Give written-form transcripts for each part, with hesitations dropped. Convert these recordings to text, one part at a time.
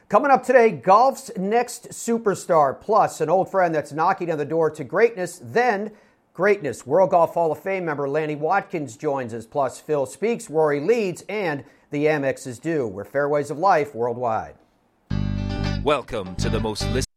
Coming up today, golf's next superstar, plus an old friend that's knocking on the door to greatness, then greatness. World Golf Hall of Fame member Lanny Wadkins joins us, plus Phil Speaks, Rory leads, and the Amex is due. We're Fairways of Life worldwide. Welcome to the most listened.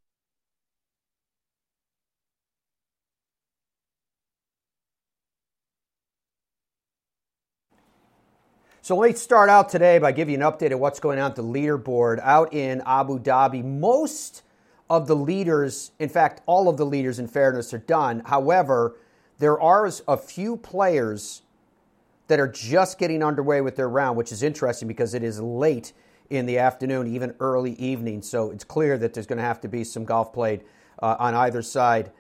So let me start out today by giving you an update of what's going on at the leaderboard out in Abu Dhabi. Most of the leaders, in fact, all of the leaders in fairness are done. However, there are a few players that are just getting underway with their round, which is interesting because it is late in the afternoon, even early evening. So it's clear that there's going to have to be some golf played on either side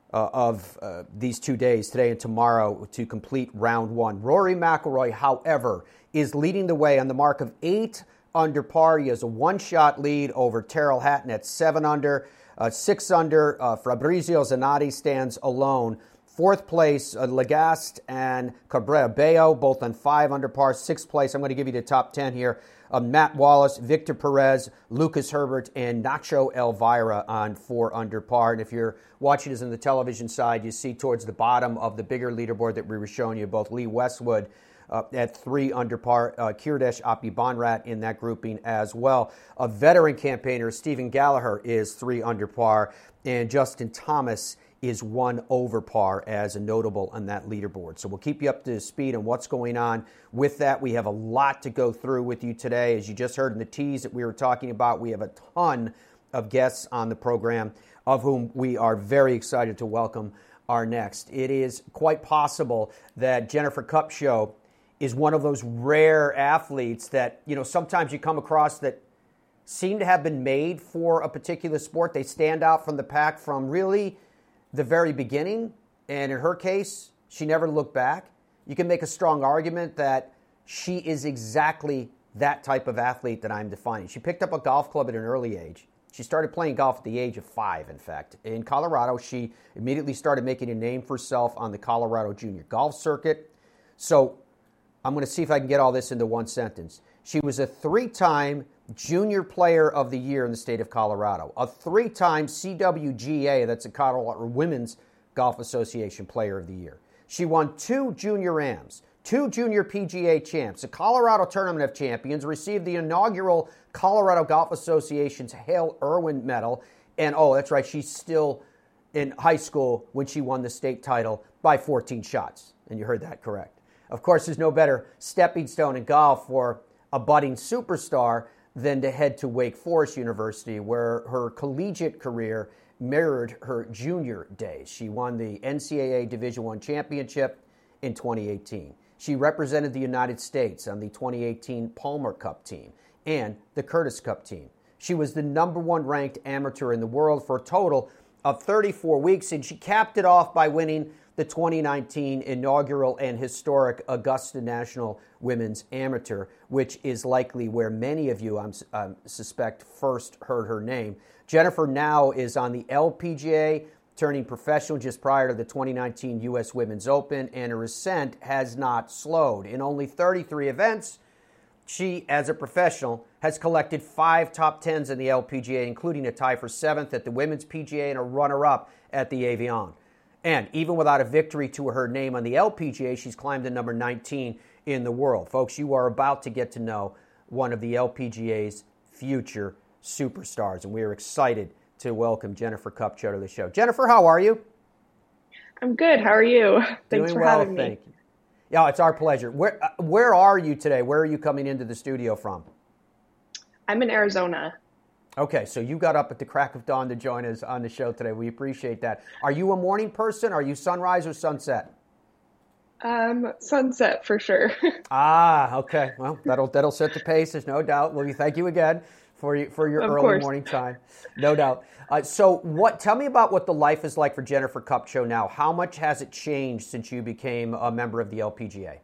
of these 2 days, today and tomorrow, to complete round one. Rory McIlroy, however, is leading the way on the mark of 8 under par. He has a one-shot lead over Tyrrell Hatton at 7 under. 6 under, Fabrizio Zanotti stands alone. Fourth place, Lagaste and Cabrera Bello, both on 5 under par. Sixth place, I'm going to give you the top 10 here. Matt Wallace, Victor Perez, Lucas Herbert, and Nacho Elvira on 4 under par. And if you're watching this on the television side, you see towards the bottom of the bigger leaderboard that we were showing you, both Lee Westwood at 3 under par, Kiradech Aphibarnrat in that grouping as well. A veteran campaigner, Stephen Gallagher, is 3 under par, and Justin Thomas is 1 over par as a notable on that leaderboard. So we'll keep you up to speed on what's going on with that. We have a lot to go through with you today. As you just heard in the tease that we were talking about, we have a ton of guests on the program, of whom we are very excited to welcome our next. It is quite possible that Jennifer Kupcho is one of those rare athletes that, sometimes you come across that seem to have been made for a particular sport. They stand out from the pack from really the very beginning, and in her case, she never looked back. You can make a strong argument that she is exactly that type of athlete that I'm defining. She picked up a golf club at an early age. She started playing golf at the age of 5, in fact. In Colorado, she immediately started making a name for herself on the Colorado Junior Golf Circuit. So I'm going to see if I can get all this into one sentence. She was a 3-time Junior Player of the Year in the state of Colorado, a 3-time CWGA, that's the Colorado Women's Golf Association Player of the Year. She won 2 Junior AMs, 2 Junior PGA champs, a Colorado Tournament of Champions, received the inaugural Colorado Golf Association's Hale Irwin Medal, and that's right, she's still in high school when she won the state title by 14 shots, and you heard that correct. Of course, there's no better stepping stone in golf for a budding superstar than to head to Wake Forest University, where her collegiate career mirrored her junior days. She won the NCAA Division I championship in 2018. She represented the United States on the 2018 Palmer Cup team and the Curtis Cup team. She was the number 1 ranked amateur in the world for a total of 34 weeks, and she capped it off by winning the 2019 inaugural and historic Augusta National Women's Amateur, which is likely where many of you, I suspect, first heard her name. Jennifer now is on the LPGA, turning professional just prior to the 2019 U.S. Women's Open, and her ascent has not slowed. In only 33 events, she, as a professional, has collected 5 top 10s in the LPGA, including a tie for 7th at the Women's PGA and a runner-up at the Avion. And even without a victory to her name on the LPGA, she's climbed to number 19 in the world. Folks, you are about to get to know one of the LPGA's future superstars, and we are excited to welcome Jennifer Kupcho to the show. Jennifer, how are you? I'm good. How are you? Thanks for having me. Thank you. Yeah, it's our pleasure. Where are you today? Where are you coming into the studio from? I'm in Arizona. Okay, so you got up at the crack of dawn to join us on the show today. We appreciate that. Are you a morning person? Are you sunrise or sunset? Sunset for sure. Okay. Well, that'll set the pace. There's no doubt. Well, we thank you again for your of early course. Morning time. No doubt. Tell me about what the life is like for Jennifer Kupcho now. How much has it changed since you became a member of the LPGA?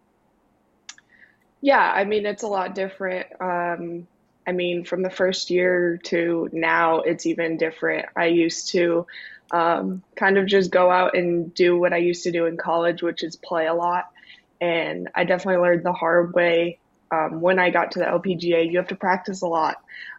Yeah, I mean, it's a lot different. From the first year to now, it's even different. I used to kind of just go out and do what I used to do in college, which is play a lot. And I definitely learned the hard way. When I got to the LPGA, you have to practice a lot.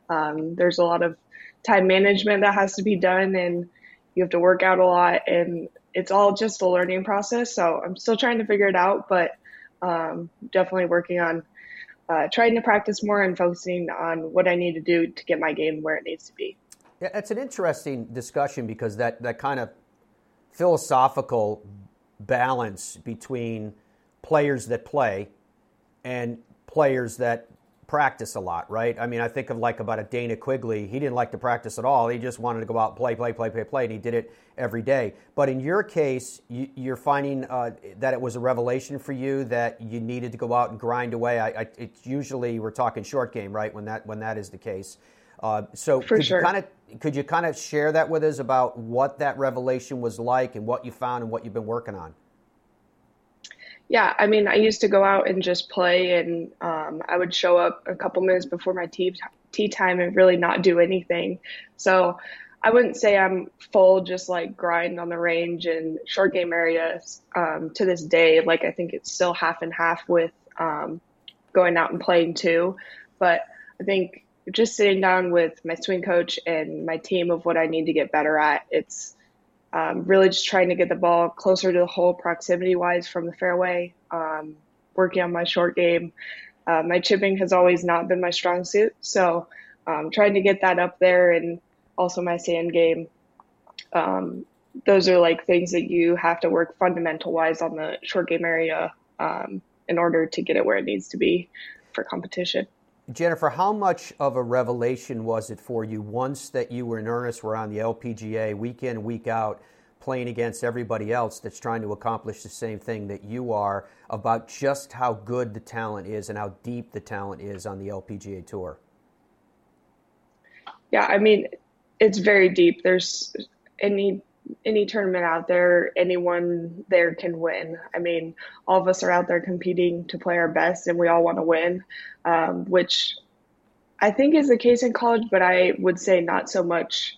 There's a lot of time management that has to be done, and you have to work out a lot, and it's all just a learning process. So I'm still trying to figure it out, but definitely working on trying to practice more and focusing on what I need to do to get my game where it needs to be. Yeah, it's an interesting discussion because that kind of philosophical balance between players that play and players that practice a lot, right? I mean, I think of about a Dana Quigley. He didn't like to practice at all. He just wanted to go out and play, and he did it every day. But in your case, you're finding that it was a revelation for you that you needed to go out and grind away. It's usually we're talking short game, right? When that is the case. So could you kind of share that with us about what that revelation was like and what you found and what you've been working on? Yeah, I mean, I used to go out and just play, and I would show up a couple minutes before my tea time and really not do anything. So I wouldn't say I'm full just like grind on the range and short game areas to this day. Like I think it's still half and half with going out and playing too. But I think just sitting down with my swing coach and my team of what I need to get better at, it's really just trying to get the ball closer to the hole proximity-wise from the fairway, working on my short game. My chipping has always not been my strong suit, so trying to get that up there, and also my sand game. Those are like things that you have to work fundamental-wise on the short game area in order to get it where it needs to be for competition. Jennifer, how much of a revelation was it for you once that you were in earnest, were on the LPGA week in, week out, playing against everybody else that's trying to accomplish the same thing that you are, about just how good the talent is and how deep the talent is on the LPGA Tour? Yeah, I mean, it's very deep. There's any tournament out there, anyone there can win. I mean, all of us are out there competing to play our best, and we all want to win, which I think is the case in college, but I would say not so much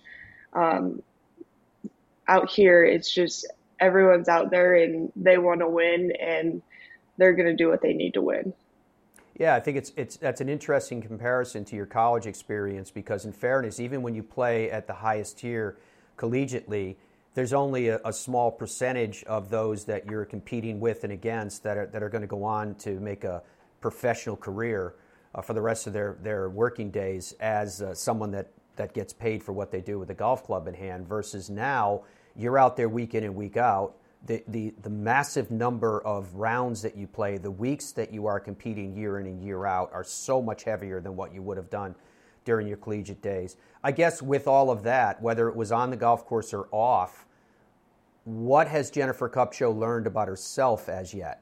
out here. It's just everyone's out there and they want to win, and they're going to do what they need to win. Yeah, I think that's an interesting comparison to your college experience because, in fairness, even when you play at the highest tier collegiately, there's only a small percentage of those that you're competing with and against that are going to go on to make a professional career for the rest of their working days as someone that gets paid for what they do with a golf club in hand, versus now you're out there week in and week out. The massive number of rounds that you play, the weeks that you are competing year in and year out are so much heavier than what you would have done during your collegiate days. I guess with all of that, whether it was on the golf course or off, what has Jennifer Kupcho learned about herself as yet?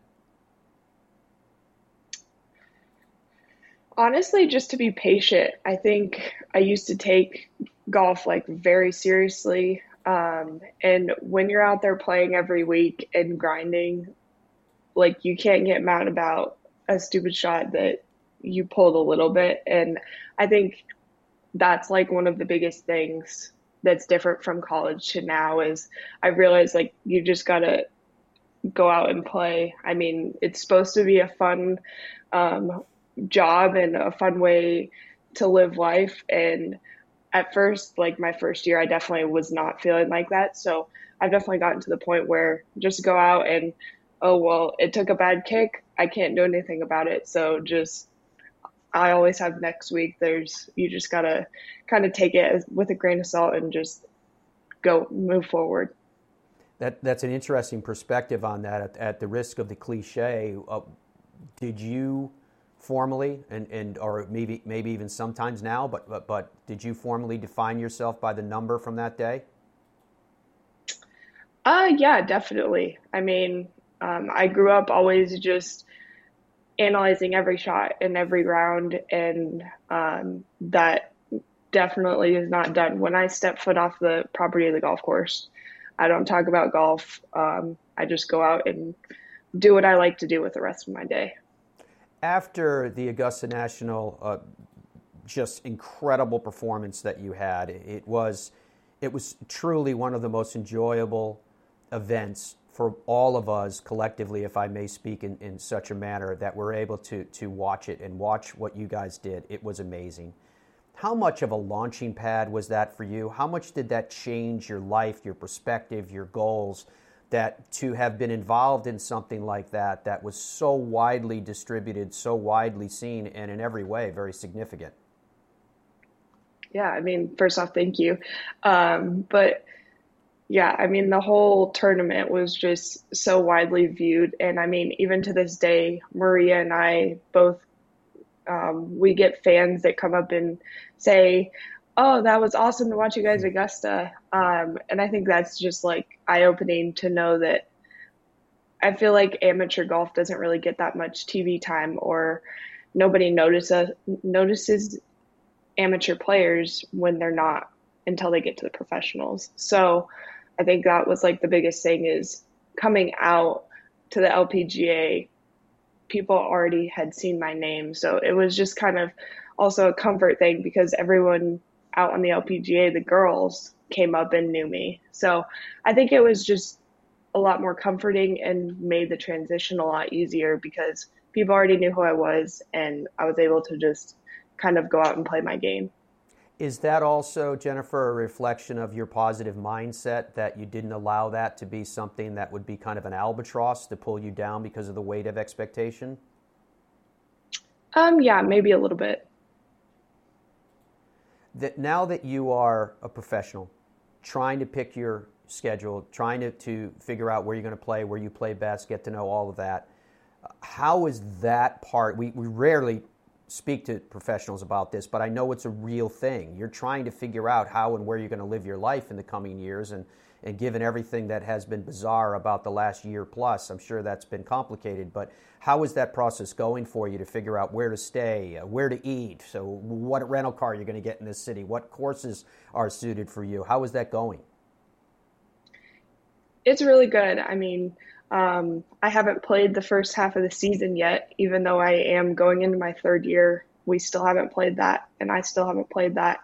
Honestly, just to be patient. I think I used to take golf like very seriously. And when you're out there playing every week and grinding, like you can't get mad about a stupid shot that you pulled a little bit. And I think that's like one of the biggest things that's different from college to now is I realized like you just got to go out and play. I mean, it's supposed to be a fun job and a fun way to live life. And at first, like my first year, I definitely was not feeling like that. So I've definitely gotten to the point where just go out and, oh, well, it took a bad kick. I can't do anything about it. So just, I always have next week. You just got to kind of take it with a grain of salt and just move forward. That's an interesting perspective on that. At the risk of the cliche, did you formally and or maybe even sometimes now, but did you formally define yourself by the number from that day? Yeah, definitely. I mean, I grew up always just analyzing every shot in every round, and that definitely is not done. When I step foot off the property of the golf course, I don't talk about golf. I just go out and do what I like to do with the rest of my day. After the Augusta National, just incredible performance that you had, it was truly one of the most enjoyable events for all of us collectively, if I may speak in such a manner, that we're able to watch it and watch what you guys did. It was amazing. How much of a launching pad was that for you? How much did that change your life, your perspective, your goals, that to have been involved in something like that that was so widely distributed, so widely seen, and in every way very significant? Yeah, I mean, first off, thank you. But yeah, I mean, the whole tournament was just so widely viewed. And I mean, even to this day, Maria and I both, we get fans that come up and say, "Oh, that was awesome to watch you guys at Augusta." And I think that's just like eye-opening to know that I feel like amateur golf doesn't really get that much TV time, or nobody notices amateur players when they're not until they get to the professionals. So I think that was like the biggest thing is coming out to the LPGA. People already had seen my name. So it was just kind of also a comfort thing because everyone out on the LPGA, the girls came up and knew me. So I think it was just a lot more comforting and made the transition a lot easier because people already knew who I was and I was able to just kind of go out and play my game. Is that also, Jennifer, a reflection of your positive mindset that you didn't allow that to be something that would be kind of an albatross to pull you down because of the weight of expectation? Yeah, maybe a little bit. That now that you are a professional, trying to pick your schedule, trying to figure out where you're going to play, where you play best, get to know all of that, how is that part? We rarely speak to professionals about this, but I know it's a real thing. You're trying to figure out how and where you're going to live your life in the coming years, and given everything that has been bizarre about the last year plus, I'm sure that's been complicated, but how is that process going for you to figure out where to stay, where to eat, so what rental car you're going to get in this city, what courses are suited for you? How is that going? It's really good. I mean, I haven't played the first half of the season yet, even though I am going into my third year. We still haven't played that, and I still haven't played that.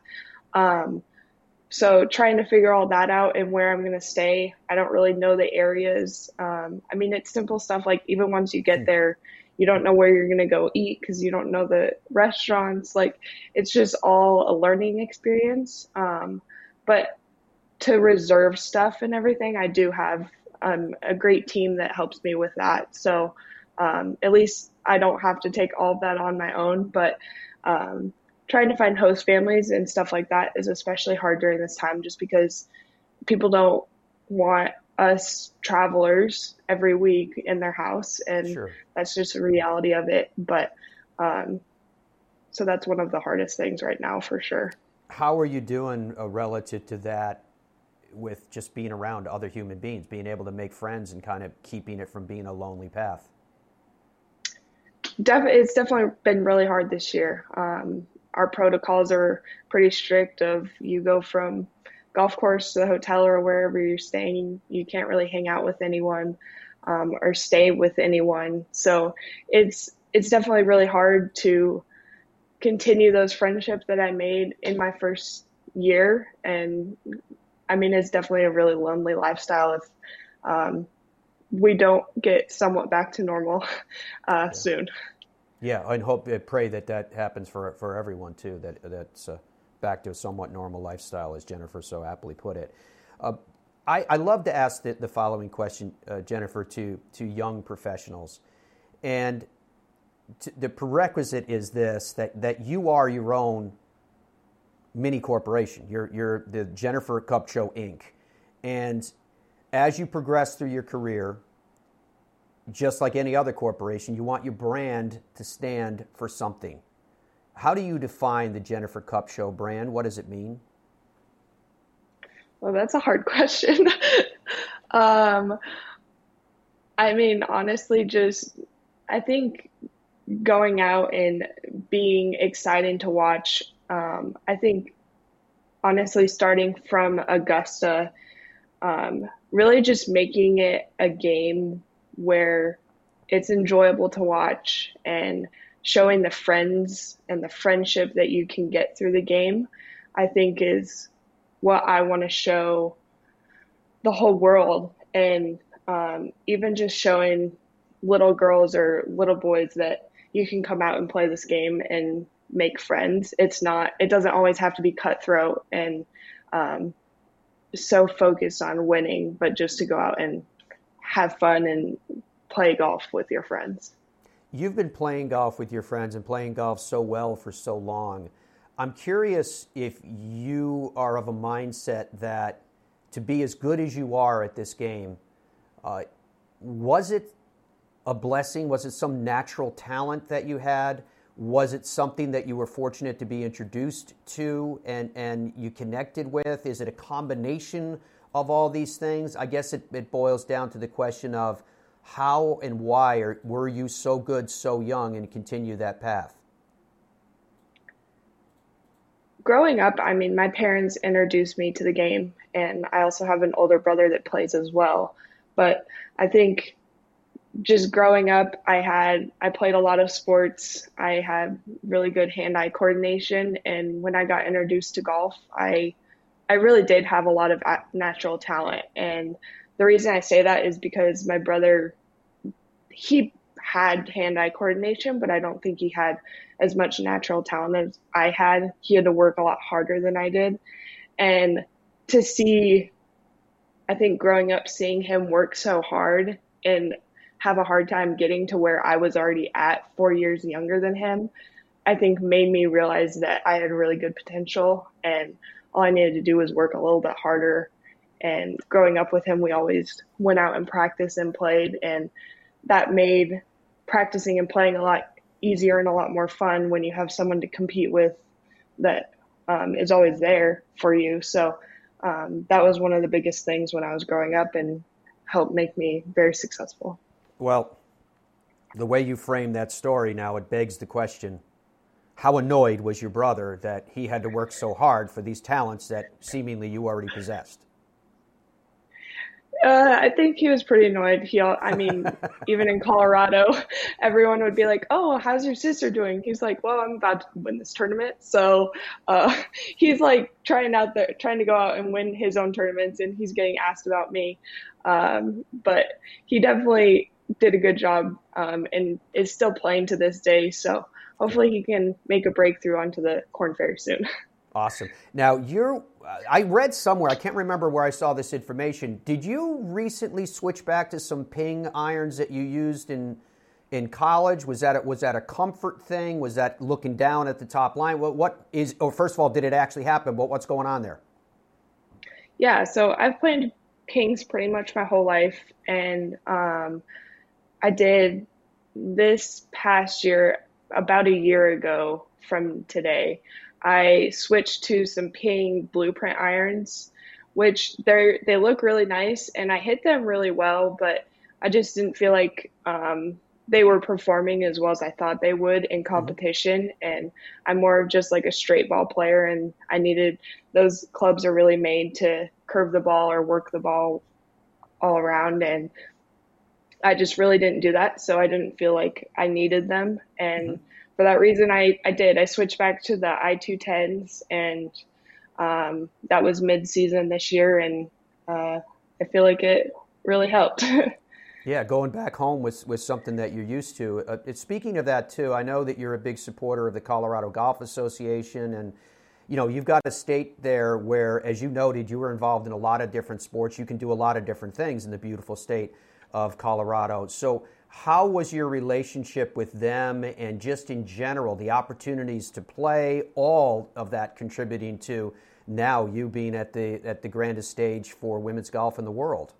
So trying to figure all that out and where I'm going to stay. I don't really know the areas. I mean, it's simple stuff like even once you get there, you don't know where you're going to go eat because you don't know the restaurants. Like it's just all a learning experience. But to reserve stuff and everything, I do have a great team that helps me with that. So at least I don't have to take all of that on my own, but trying to find host families and stuff like that is especially hard during this time just because people don't want us travelers every week in their house. And Sure. that's just the reality of it. But so that's one of the hardest things right now for sure. How are you doing relative to that with just being around other human beings, being able to make friends and kind of keeping it from being a lonely path? It's definitely been really hard this year. Our protocols are pretty strict of you go from golf course to the hotel or wherever you're staying. You can't really hang out with anyone or stay with anyone. So it's definitely really hard to continue those friendships that I made in my first year. And I mean, it's definitely a really lonely lifestyle if we don't get somewhat back to normal soon. Yeah, and pray that happens for everyone too. That's back to a somewhat normal lifestyle, as Jennifer so aptly put it. I love to ask the following question, Jennifer, to young professionals, and the prerequisite is this: that you are your own mini corporation. You're the Jennifer Kupcho Inc. And as you progress through your career, just like any other corporation, you want your brand to stand for something. How do you define the Jennifer Kupcho brand? What does it mean? Well, that's a hard question. I mean, honestly, I think going out and being exciting to watch. I think, honestly, starting from Augusta, really just making it a game where it's enjoyable to watch and showing the friends and the friendship that you can get through the game, I think is what I want to show the whole world. And even just showing little girls or little boys that you can come out and play this game and make friends. It doesn't always have to be cutthroat and um, so focused on winning, but just to go out and have fun and play golf with your friends. You've been playing golf with your friends and playing golf so well for so long. I'm curious if you are of a mindset that to be as good as you are at this game, was it a blessing? Was it some natural talent that you had? Was it something that you were fortunate to be introduced to and you connected with? Is it a combination of all these things? I guess it boils down to the question of how and why were you so good so young and continue that path? Growing up, I mean, my parents introduced me to the game, and I also have an older brother that plays as well. But I think just growing up, I played a lot of sports. I had really good hand-eye coordination, and when I got introduced to golf, I really did have a lot of natural talent. And the reason I say that is because my brother, he had hand-eye coordination, but I don't think he had as much natural talent as I had. He had to work a lot harder than I did. And to see, I think growing up, seeing him work so hard and have a hard time getting to where I was already at 4 years younger than him, I think made me realize that I had really good potential and all I needed to do was work a little bit harder. And growing up with him, we always went out and practiced and played, and that made practicing and playing a lot easier and a lot more fun when you have someone to compete with that is always there for you. So that was one of the biggest things when I was growing up and helped make me very successful. Well, the way you frame that story now, it begs the question, how annoyed was your brother that he had to work so hard for these talents that seemingly you already possessed? I think he was pretty annoyed. I mean, even in Colorado, everyone would be like, "Oh, how's your sister doing?" He's like, "Well, I'm about to win this tournament." So he's like trying to go out and win his own tournaments, and he's getting asked about me. But he definitely did a good job and is still playing to this day. So hopefully he can make a breakthrough onto the Korn Ferry soon. Awesome. Now, I read somewhere, I can't remember where I saw this information. Did you recently switch back to some ping irons that you used in college? Was that a comfort thing? Was that looking down at the top line? First of all, did it actually happen? What's going on there? Yeah, so I've played pings pretty much my whole life, and I did this past year, about a year ago from today. I switched to some Ping Blueprint irons, which they look really nice, and I hit them really well, but I just didn't feel like they were performing as well as I thought they would in competition. And I'm more of just like a straight ball player, and those clubs are really made to curve the ball or work the ball all around, and I just really didn't do that, so I didn't feel like I needed them. And for that reason, I switched back to the I-210s, and that was mid-season this year, and I feel like it really helped. Yeah, going back home with something that you're used to. Speaking of that, too, I know that you're a big supporter of the Colorado Golf Association, and you've got a state there where, as you noted, you were involved in a lot of different sports. You can do a lot of different things in the beautiful state of Colorado. So how was your relationship with them, and just in general, the opportunities to play, all of that contributing to now you being at the grandest stage for women's golf in the world?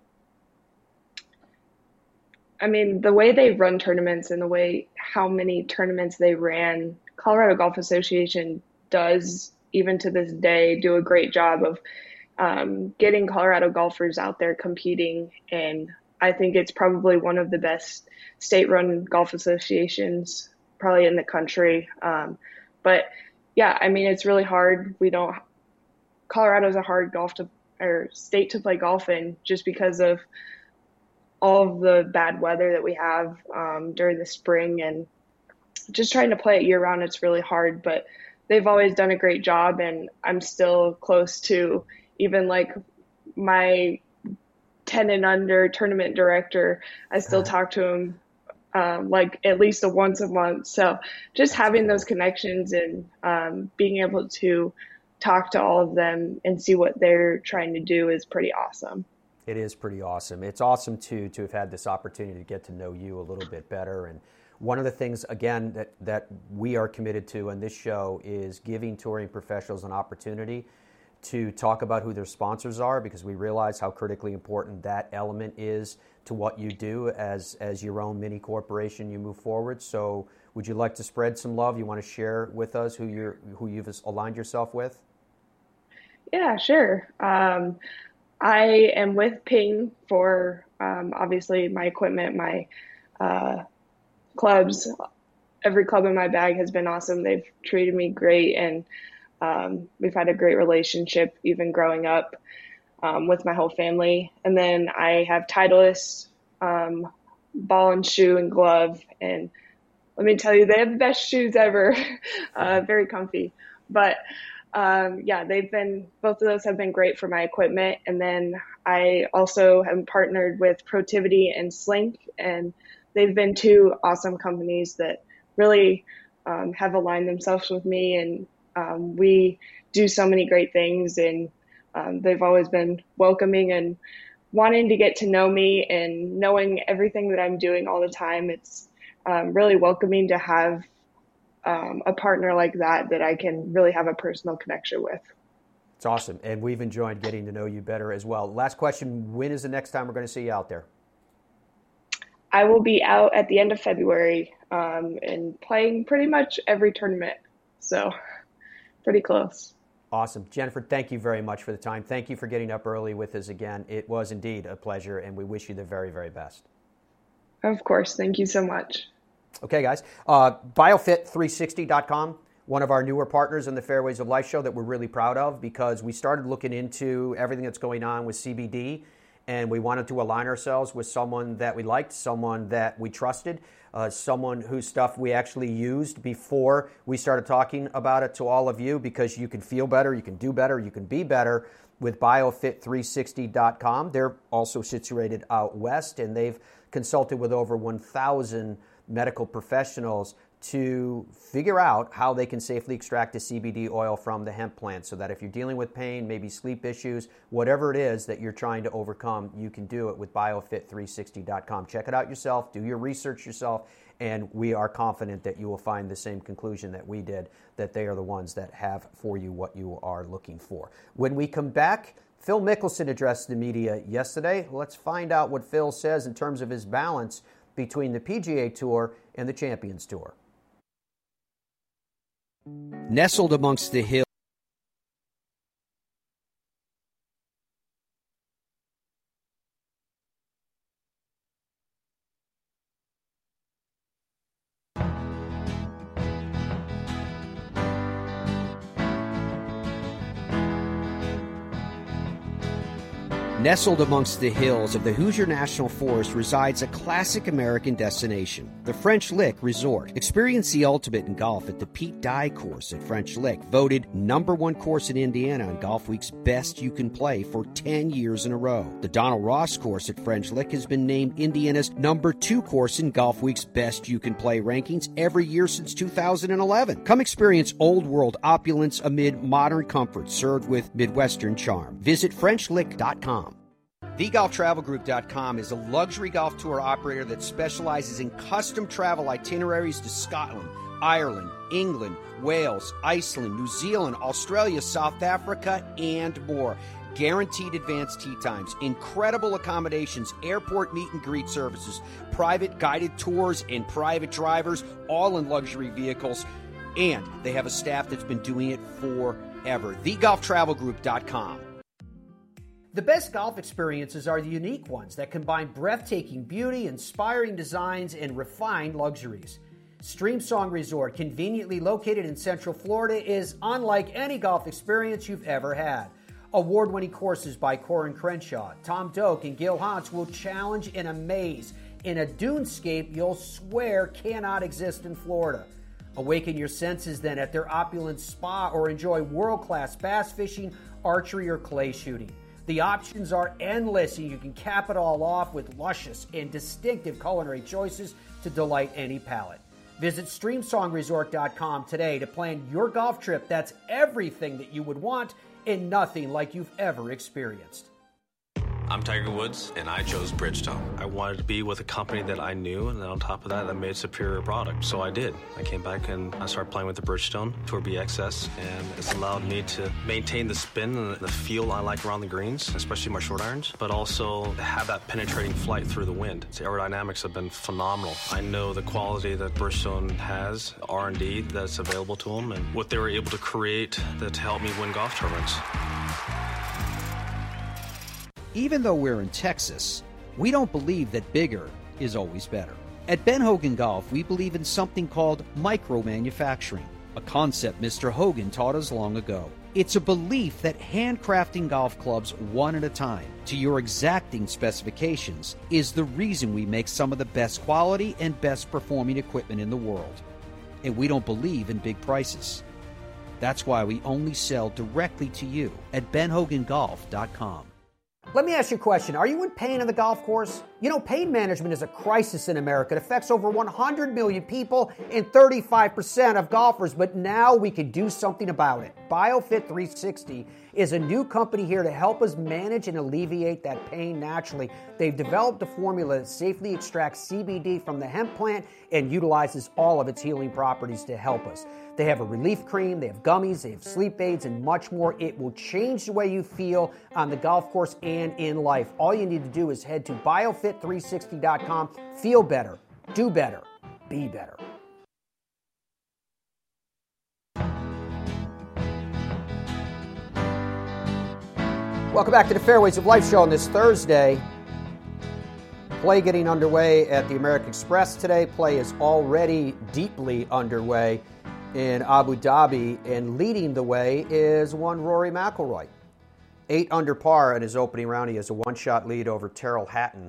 I mean, the way they run tournaments and how many tournaments they ran, Colorado Golf Association does, even to this day, do a great job of getting Colorado golfers out there competing. And I think it's probably one of the best state-run golf associations probably in the country. But yeah, I mean, it's really hard. Colorado's a hard state to play golf in, just because of all of the bad weather that we have during the spring, and just trying to play it year round. It's really hard, but they've always done a great job, and I'm still close to even like my 10 and under tournament director. I still talk to him like at least once a month. So just having those connections and being able to talk to all of them and see what they're trying to do is pretty awesome. It is pretty awesome. It's awesome to have had this opportunity to get to know you a little bit better. And one of the things, again, that we are committed to on this show is giving touring professionals an opportunity to talk about who their sponsors are, because we realize how critically important that element is to what you do as your own mini corporation you move forward. So would you like to spread some love? You want to share with us who you've aligned yourself with? Yeah, sure. I am with Ping for obviously my equipment, my clubs. Every club in my bag has been awesome. They've treated me great, and we've had a great relationship even growing up with my whole family. And then I have Titleist ball and shoe and glove, and let me tell you, they have the best shoes ever. Very comfy. But yeah, both of those have been great for my equipment. And then I also have partnered with Protivity and Slink, and they've been two awesome companies that really have aligned themselves with me. And we do so many great things, and they've always been welcoming and wanting to get to know me and knowing everything that I'm doing all the time. It's really welcoming to have a partner like that I can really have a personal connection with. It's awesome. And we've enjoyed getting to know you better as well. Last question, when is the next time we're going to see you out there? I will be out at the end of February and playing pretty much every tournament. So pretty close. Awesome. Jennifer, thank you very much for the time. Thank you for getting up early with us again. It was indeed a pleasure, and we wish you the very, very best. Of course. Thank you so much. Okay, guys. Biofit360.com, one of our newer partners in the Fairways of Life show that we're really proud of, because we started looking into everything that's going on with CBD, and we wanted to align ourselves with someone that we liked, someone that we trusted, someone whose stuff we actually used before we started talking about it to all of you, because you can feel better, you can do better, you can be better with Biofit360.com. They're also situated out west, and they've consulted with over 1,000 medical professionals to figure out how they can safely extract the CBD oil from the hemp plant, so that if you're dealing with pain, maybe sleep issues, whatever it is that you're trying to overcome, you can do it with Biofit360.com. Check it out yourself, do your research yourself, and we are confident that you will find the same conclusion that we did, that they are the ones that have for you what you are looking for. When we come back, Phil Mickelson addressed the media yesterday. Let's find out what Phil says in terms of his balance between the PGA Tour and the Champions Tour. Nestled amongst the hills. Nestled amongst the hills of the Hoosier National Forest resides a classic American destination, the French Lick Resort. Experience the ultimate in golf at the Pete Dye course at French Lick, voted #1 course in Indiana on Golfweek's Best You Can Play for 10 years in a row. The Donald Ross course at French Lick has been named Indiana's #2 course in Golfweek's Best You Can Play rankings every year since 2011. Come experience old world opulence amid modern comfort, served with Midwestern charm. Visit FrenchLick.com. TheGolfTravelGroup.com is a luxury golf tour operator that specializes in custom travel itineraries to Scotland, Ireland, England, Wales, Iceland, New Zealand, Australia, South Africa, and more. Guaranteed advanced tee times, incredible accommodations, airport meet and greet services, private guided tours, and private drivers, all in luxury vehicles. And they have a staff that's been doing it forever. TheGolfTravelGroup.com. The best golf experiences are the unique ones that combine breathtaking beauty, inspiring designs, and refined luxuries. Streamsong Resort, conveniently located in Central Florida, is unlike any golf experience you've ever had. Award-winning courses by Corin Crenshaw, Tom Doak, and Gil Hans will challenge and amaze in a dunescape you'll swear cannot exist in Florida. Awaken your senses then at their opulent spa, or enjoy world-class bass fishing, archery, or clay shooting. The options are endless, and you can cap it all off with luscious and distinctive culinary choices to delight any palate. Visit StreamSongResort.com today to plan your golf trip that's everything that you would want and nothing like you've ever experienced. I'm Tiger Woods, and I chose Bridgestone. I wanted to be with a company that I knew, and then on top of that, that made a superior product. So I did. I came back and I started playing with the Bridgestone Tour BXS, and it's allowed me to maintain the spin and the feel I like around the greens, especially my short irons, but also have that penetrating flight through the wind. The aerodynamics have been phenomenal. I know the quality that Bridgestone has, R&D that's available to them, and what they were able to create that helped me win golf tournaments. Even though we're in Texas, we don't believe that bigger is always better. At Ben Hogan Golf, we believe in something called micro-manufacturing, a concept Mr. Hogan taught us long ago. It's a belief that handcrafting golf clubs one at a time to your exacting specifications is the reason we make some of the best quality and best performing equipment in the world. And we don't believe in big prices. That's why we only sell directly to you at benhogangolf.com. Let me ask you a question. Are you in pain on the golf course? You know, pain management is a crisis in America. It affects over 100 million people and 35% of golfers, but now we can do something about it. BioFit 360 is a new company here to help us manage and alleviate that pain naturally. They've developed a formula that safely extracts CBD from the hemp plant and utilizes all of its healing properties to help us. They have a relief cream, they have gummies, they have sleep aids, and much more. It will change the way you feel on the golf course and in life. All you need to do is head to biofit360.com. Feel better, do better, be better. Welcome back to the Fairways of Life show on this Thursday. Play getting underway at the American Express today. Play is already deeply underway in Abu Dhabi, and leading the way is one Rory McIlroy. 8 under par in his opening round. He has a one-shot lead over Terrell Hatton.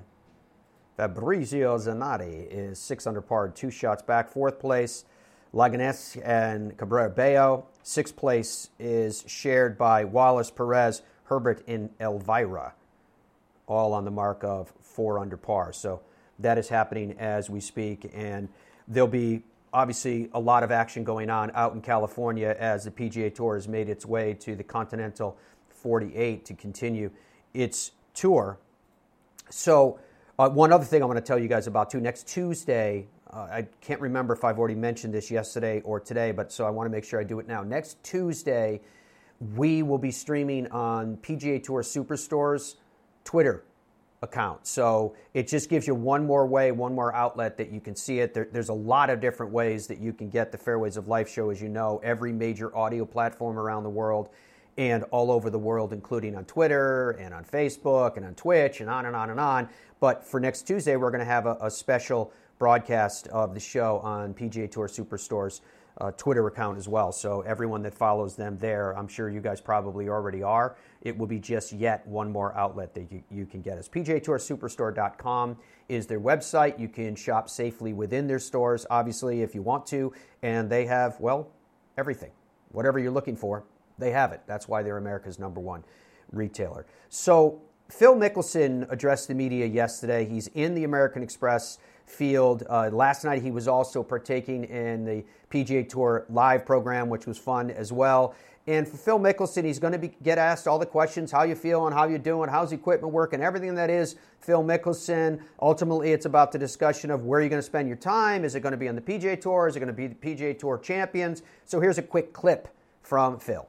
Fabrizio Zanatti is 6 under par, 2 shots back. 4th place, Laganés and Cabrera Bello. 6th place is shared by Wallace Perez, Herbert, and Elvira, all on the mark of 4 under par. So that is happening as we speak, and there'll be obviously a lot of action going on out in California as the PGA Tour has made its way to the Continental 48 to continue its tour. So one other thing I want to tell you guys about too, next Tuesday, I can't remember if I've already mentioned this yesterday or today, but so I want to make sure I do it now. Next Tuesday, we will be streaming on PGA Tour Superstore's Twitter account. So it just gives you one more way, one more outlet that you can see it. There's a lot of different ways that you can get the Fairways of Life show, as you know, every major audio platform around the world and all over the world, including on Twitter and on Facebook and on Twitch and on and on and on. But for next Tuesday, we're going to have a special broadcast of the show on PGA Tour Superstore's Twitter account as well. So everyone that follows them there, I'm sure you guys probably already are. It will be just yet one more outlet that you can get us. PGATourSuperstore.com is their website. You can shop safely within their stores, obviously, if you want to. And they have, well, everything. Whatever you're looking for, they have it. That's why they're America's #1 retailer. So Phil Mickelson addressed the media yesterday. He's in the American Express field. Last night he was also partaking in the PGA Tour live program, which was fun as well. And for Phil Mickelson, he's going to get asked all the questions: how you feeling, how you doing, how's the equipment working, everything that is Phil Mickelson. Ultimately, it's about the discussion of where you're going to spend your time. Is it going to be on the PGA Tour? Is it going to be the PGA Tour Champions? So here's a quick clip from Phil.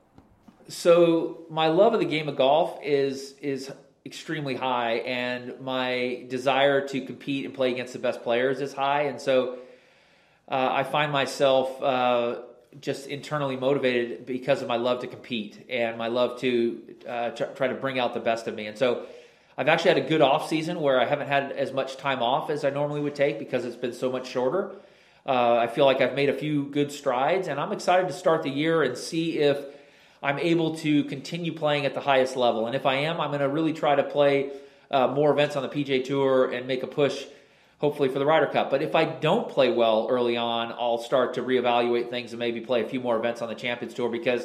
So my love of the game of golf is extremely high, and my desire to compete and play against the best players is high. And so I find myself just internally motivated because of my love to compete and my love to try to bring out the best of me. And so I've actually had a good off season where I haven't had as much time off as I normally would take because it's been so much shorter. I feel like I've made a few good strides, and I'm excited to start the year and see if I'm able to continue playing at the highest level. And if I am, I'm going to really try to play more events on the PGA Tour and make a push, hopefully, for the Ryder Cup. But if I don't play well early on, I'll start to reevaluate things and maybe play a few more events on the Champions Tour, because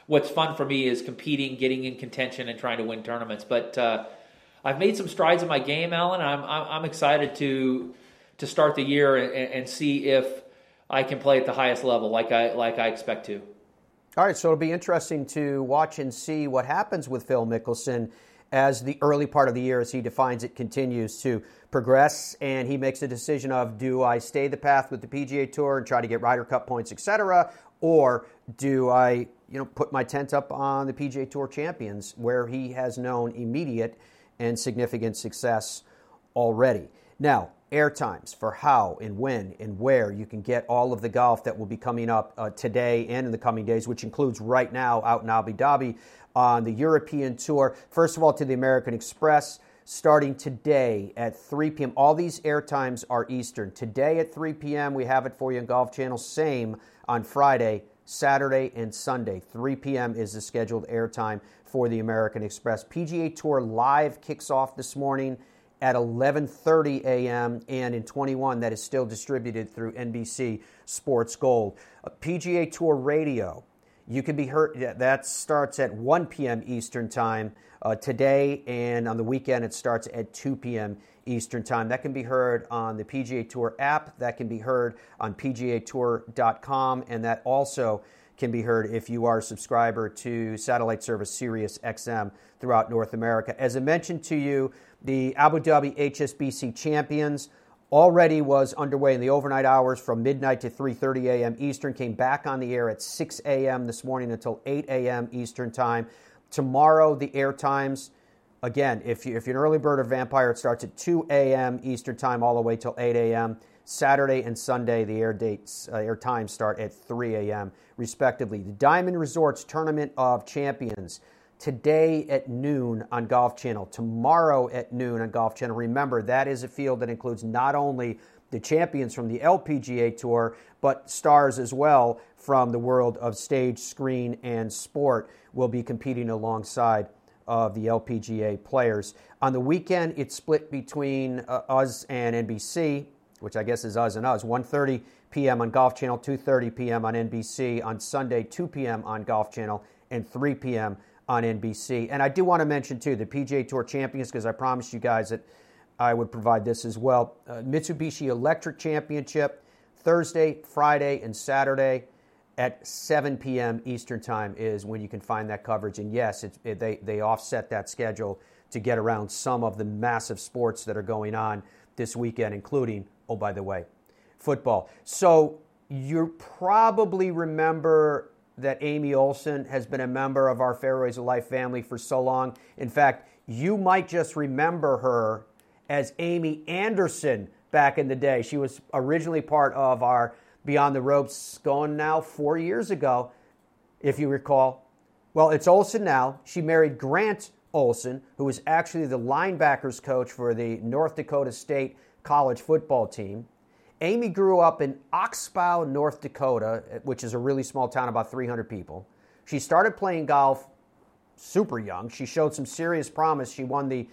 what's fun for me is competing, getting in contention, and trying to win tournaments. But I've made some strides in my game, Alan. I'm excited to start the year and see if I can play at the highest level like I expect to. All right, so it'll be interesting to watch and see what happens with Phil Mickelson as the early part of the year, as he defines it, continues to progress, and he makes a decision of, do I stay the path with the PGA Tour and try to get Ryder Cup points, etc., or do I put my tent up on the PGA Tour Champions, where he has known immediate and significant success already. Now, airtimes for how and when and where you can get all of the golf that will be coming up today and in the coming days, which includes right now out in Abu Dhabi on the European Tour. First of all, to the American Express, starting today at 3 p.m. All these airtimes are Eastern. Today at 3 p.m., we have it for you on Golf Channel. Same on Friday, Saturday, and Sunday. 3 p.m. is the scheduled airtime for the American Express. PGA Tour Live kicks off this morning at 11:30 a.m. and in 21 that is still distributed through NBC Sports Gold. PGA Tour Radio, you can be heard, that starts at 1 p.m. Eastern Time today, and on the weekend it starts at 2 p.m. Eastern Time. That can be heard on the PGA Tour app, that can be heard on PGAtour.com, and that also can be heard if you are a subscriber to satellite service Sirius XM throughout North America. As I mentioned to you, the Abu Dhabi HSBC Champions already was underway in the overnight hours from midnight to 3:30 a.m. Eastern, came back on the air at 6 a.m. this morning until 8 a.m. Eastern Time. Tomorrow, the air times, again, if you're an early bird or vampire, it starts at 2 a.m. Eastern Time all the way till 8 a.m. Saturday and Sunday, the air times start at 3 a.m. respectively. The Diamond Resorts Tournament of Champions, today at noon on Golf Channel, tomorrow at noon on Golf Channel. Remember, that is a field that includes not only the champions from the LPGA Tour, but stars as well from the world of stage, screen, and sport will be competing alongside of the LPGA players. On the weekend, it's split between us and NBC, which I guess is us and us, 1:30 p.m. on Golf Channel, 2:30 p.m. on NBC. On Sunday, 2 p.m. on Golf Channel, and 3 p.m. on NBC. And I do want to mention, too, the PGA Tour Champions, because I promised you guys that I would provide this as well. Mitsubishi Electric Championship, Thursday, Friday, and Saturday at 7 p.m. Eastern Time is when you can find that coverage. And yes, they offset that schedule to get around some of the massive sports that are going on this weekend, including, oh, by the way, football. So you probably remember that Amy Olsen has been a member of our Fairways of Life family for so long. In fact, you might just remember her as Amy Anderson back in the day. She was originally part of our Beyond the Ropes going now 4 years ago, if you recall. Well, it's Olsen now. She married Grant Olsen, who was actually the linebackers coach for the North Dakota State college football team. Amy grew up in Oxbow, North Dakota, which is a really small town, about 300 people. She started playing golf super young. She showed some serious promise. She won the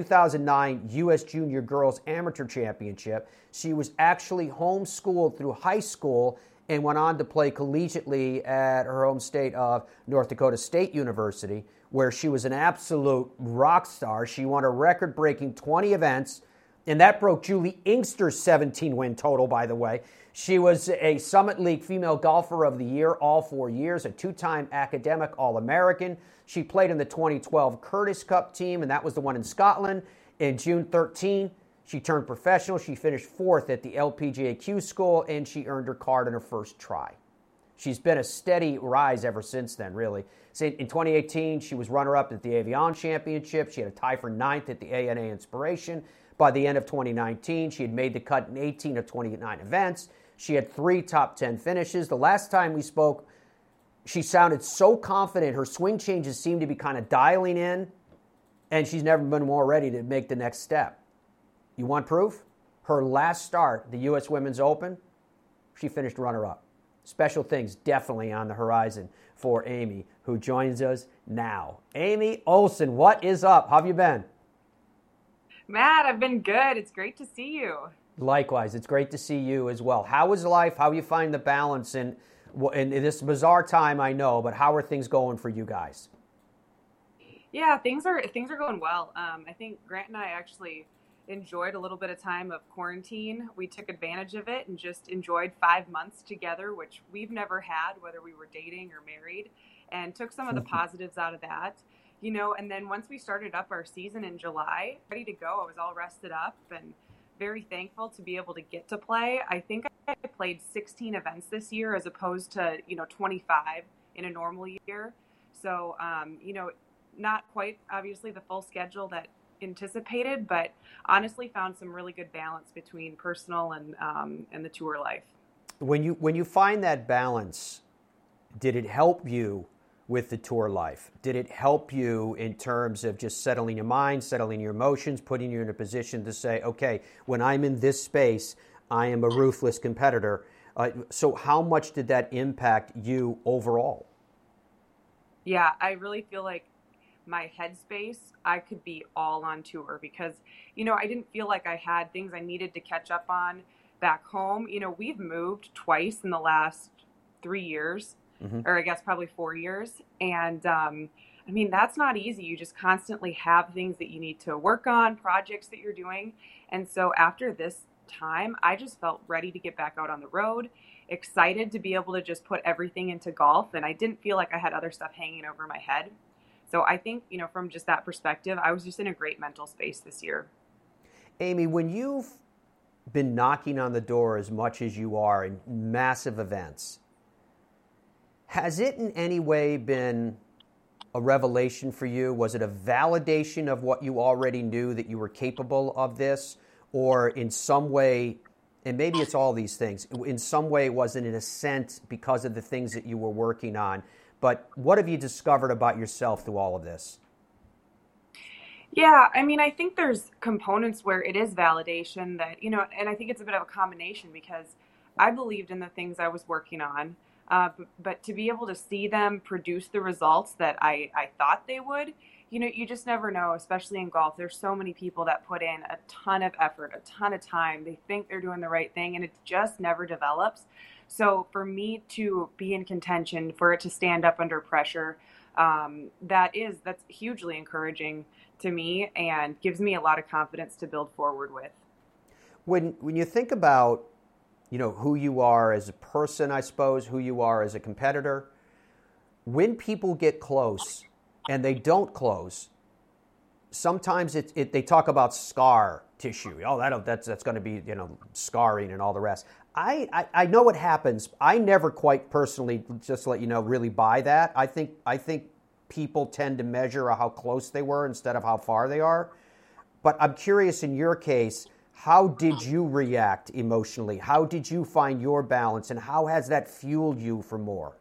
2009 U.S. Junior Girls Amateur Championship. She was actually homeschooled through high school and went on to play collegiately at her home state of North Dakota State University, where she was an absolute rock star. She won a record-breaking 20 events, and that broke Julie Inkster's 17-win total, by the way. She was a Summit League Female Golfer of the Year all 4 years, a two-time academic All-American. She played in the 2012 Curtis Cup team, and that was the one in Scotland. In June 13, she turned professional. She finished fourth at the LPGA Q School, and she earned her card in her first try. She's been a steady rise ever since then, really. In 2018, she was runner-up at the Avion Championship. She had a tie for ninth at the ANA Inspiration. By the end of 2019, she had made the cut in 18 of 29 events. She had 3 top 10 finishes. The last time we spoke, she sounded so confident. Her swing changes seemed to be kind of dialing in, and she's never been more ready to make the next step. You want proof? Her last start, the U.S. Women's Open, she finished runner-up. Special things definitely on the horizon for Amy, who joins us now. Amy Olsen, what is up? How have you been? Matt, I've been good. It's great to see you. Likewise, it's great to see you as well. How is life? How you find the balance? And Well, in this bizarre time, I know, but how are things going for you guys? Yeah, things are going well. I think Grant and I actually enjoyed a little bit of time of quarantine. We took advantage of it and just enjoyed 5 months together, which we've never had, whether we were dating or married, and took some of the positives out of that. And then once we started up our season in July, ready to go, I was all rested up and very thankful to be able to get to play. I think I played 16 events this year as opposed to, 25 in a normal year. So, not quite obviously the full schedule that anticipated, but honestly found some really good balance between personal and the tour life. When you find that balance, did it help you with the tour life? Did it help you in terms of just settling your mind, settling your emotions, putting you in a position to say, okay, when I'm in this space, I am a ruthless competitor? So how much did that impact you overall? Yeah, I really feel like my headspace, I could be all on tour because, I didn't feel like I had things I needed to catch up on back home. We've moved twice in the last 3 years, or I guess probably 4 years. And, that's not easy. You just constantly have things that you need to work on, projects that you're doing. And so after this time, I just felt ready to get back out on the road, excited to be able to just put everything into golf. And I didn't feel like I had other stuff hanging over my head. So I think, from just that perspective, I was just in a great mental space this year. Amy, when you've been knocking on the door as much as you are in massive events, has it in any way been a revelation for you? Was it a validation of what you already knew, that you were capable of this? Or in some way, and maybe it's all these things, in some way was it an ascent because of the things that you were working on? But what have you discovered about yourself through all of this? Yeah, I think there's components where it is validation that, and I think it's a bit of a combination because I believed in the things I was working on, but to be able to see them produce the results that I thought they would, you just never know, especially in golf. There's so many people that put in a ton of effort, a ton of time. They think they're doing the right thing, and it just never develops. So for me to be in contention, for it to stand up under pressure, that's hugely encouraging to me and gives me a lot of confidence to build forward with. When you think about, who you are as a person, I suppose, who you are as a competitor, when people get close and they don't close, sometimes they talk about scar tissue. Oh, that's going to be, scarring and all the rest. I know what happens. I never quite personally, just to let you know, really buy that. I think people tend to measure how close they were instead of how far they are. But I'm curious, in your case, how did you react emotionally? How did you find your balance, and how has that fueled you for more?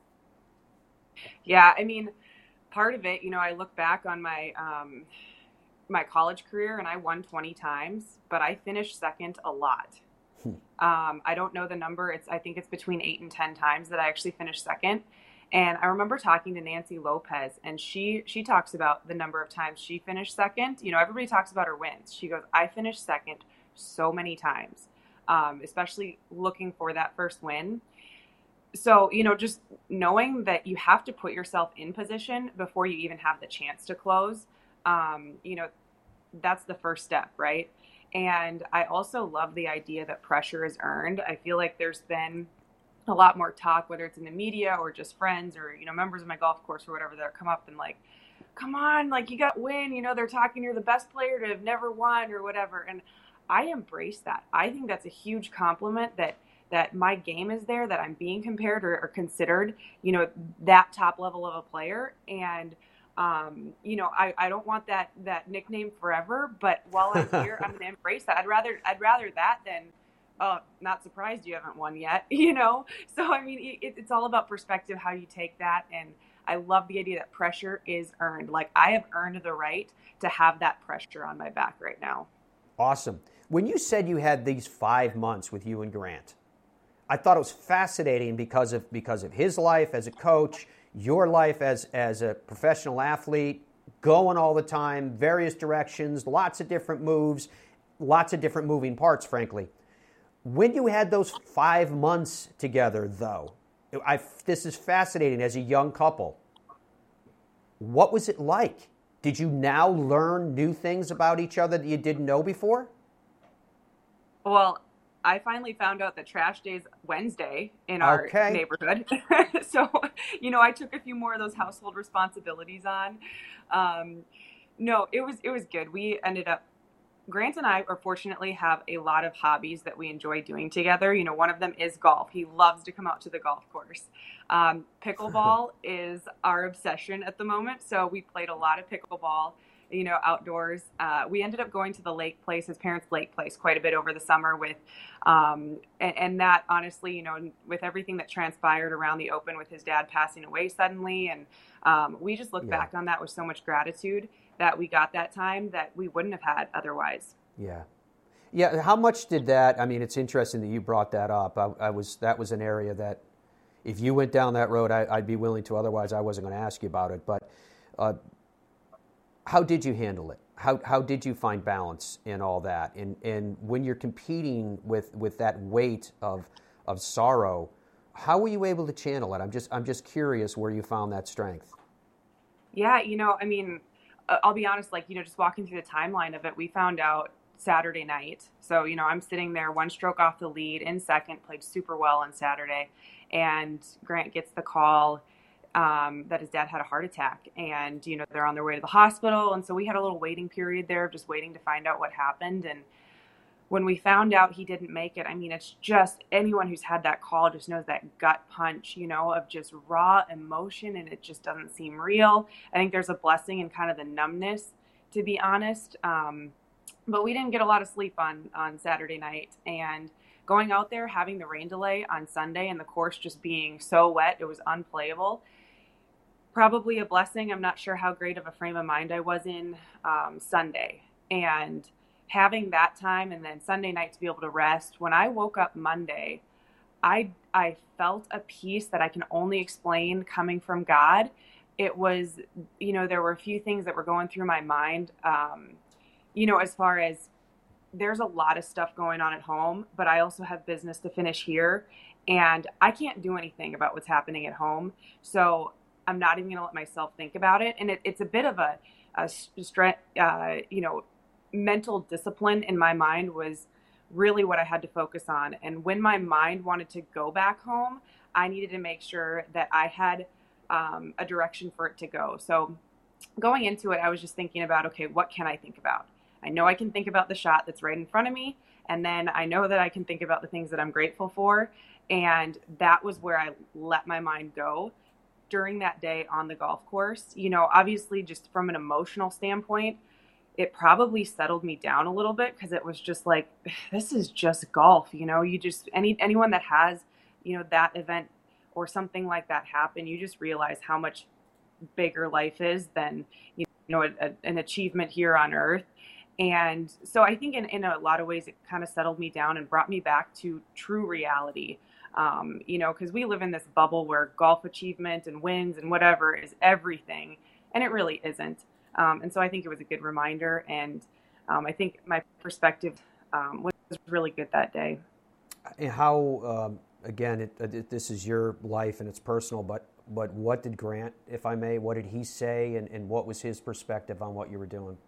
Yeah, part of it, I look back on my my college career, and I won 20 times, but I finished second a lot. I don't know the number. I think it's between 8 and 10 times that I actually finished second. And I remember talking to Nancy Lopez, and she talks about the number of times she finished second. Everybody talks about her wins. She goes, I finished second so many times, especially looking for that first win. So, just knowing that you have to put yourself in position before you even have the chance to close, that's the first step, right? And I also love the idea that pressure is earned. I feel like there's been a lot more talk, whether it's in the media or just friends or, members of my golf course or whatever, that come up and like, come on, like you got to win. They're talking, you're the best player to have never won or whatever. And I embrace that. I think that's a huge compliment that my game is there, that I'm being compared or considered, that top level of a player. And I don't want that nickname forever, but while I'm here, I'm going to embrace that. I'd rather that than, not surprised you haven't won yet, So, it's all about perspective, how you take that. And I love the idea that pressure is earned. Like, I have earned the right to have that pressure on my back right now. Awesome. When you said you had these 5 months with you and Grant, I thought it was fascinating because of his life as a coach, your life as a professional athlete, going all the time, various directions, lots of different moves, lots of different moving parts, frankly. When you had those 5 months together, though, This is fascinating. As a young couple, what was it like? Did you now learn new things about each other that you didn't know before? Well, I finally found out that trash day's Wednesday in our neighborhood. So, I took a few more of those household responsibilities on. No, it was good. We ended up, Grant and I fortunately have a lot of hobbies that we enjoy doing together. One of them is golf. He loves to come out to the golf course. Pickleball is our obsession at the moment. So we played a lot of pickleball, outdoors. We ended up going to the lake place, his parents' lake place, quite a bit over the summer with, and that honestly, with everything that transpired around the Open with his dad passing away suddenly. And we just look back on that with so much gratitude that we got that time that we wouldn't have had otherwise. Yeah. Yeah. How much did that, it's interesting that you brought that up. That was an area that if you went down that road, I'd be willing to, otherwise I wasn't going to ask you about it. But how did you handle it? How did you find balance in all that? And when you're competing with that weight of sorrow, how were you able to channel it? I'm just curious where you found that strength. Yeah, I'll be honest, just walking through the timeline of it, we found out Saturday night. So, I'm sitting there one stroke off the lead in second, played super well on Saturday. And Grant gets the call that his dad had a heart attack. And, they're on their way to the hospital. And so we had a little waiting period there of just waiting to find out what happened. And when we found out he didn't make it, it's just anyone who's had that call just knows that gut punch, of just raw emotion, and it just doesn't seem real. I think there's a blessing in kind of the numbness, to be honest. But we didn't get a lot of sleep on Saturday night, and going out there, having the rain delay on Sunday and the course just being so wet, it was unplayable. Probably a blessing. I'm not sure how great of a frame of mind I was in Sunday. And having that time and then Sunday night to be able to rest. When I woke up Monday, I felt a peace that I can only explain coming from God. It was, there were a few things that were going through my mind, as far as there's a lot of stuff going on at home, but I also have business to finish here, and I can't do anything about what's happening at home. So I'm not even going to let myself think about it. And it's a bit of a mental discipline in my mind was really what I had to focus on. And when my mind wanted to go back home, I needed to make sure that I had a direction for it to go. So going into it, I was just thinking about, okay, what can I think about? I know I can think about the shot that's right in front of me. And then I know that I can think about the things that I'm grateful for. And that was where I let my mind go during that day on the golf course. Obviously just from an emotional standpoint, it probably settled me down a little bit, because it was just like, this is just golf. You just, anyone that has, that event or something like that happen, you just realize how much bigger life is than, an achievement here on earth. And so I think in a lot of ways, it kind of settled me down and brought me back to true reality. Because we live in this bubble where golf achievement and wins and whatever is everything, and it really isn't. And so I think it was a good reminder, and I think my perspective was really good that day. And how, again, this is your life and it's personal, but what did Grant, if I may, what did he say, and what was his perspective on what you were doing?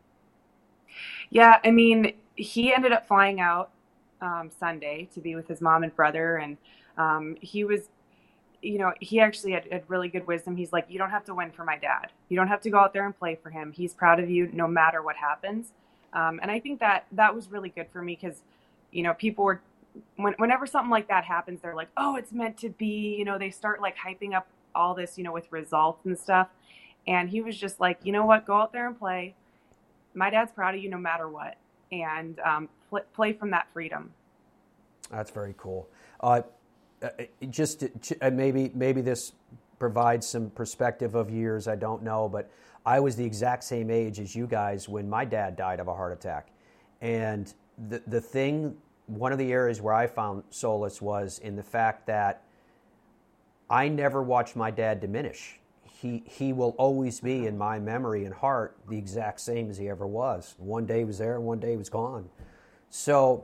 Yeah, he ended up flying out Sunday to be with his mom and brother, and he was, he actually had really good wisdom. He's like, you don't have to win for my dad. You don't have to go out there and play for him. He's proud of you no matter what happens. And I think that was really good for me, because, people were, whenever something like that happens, they're like, oh, it's meant to be, they start like hyping up all this, with results and stuff. And he was just like, you know what, go out there and play. My dad's proud of you no matter what. And play from that freedom. That's very cool. Just maybe this provides some perspective of years, I don't know, but I was the exact same age as you guys when my dad died of a heart attack. And the thing, one of the areas where I found solace was in the fact that I never watched my dad diminish. He will always be in my memory and heart the exact same as he ever was. One day he was there and one day he was gone. So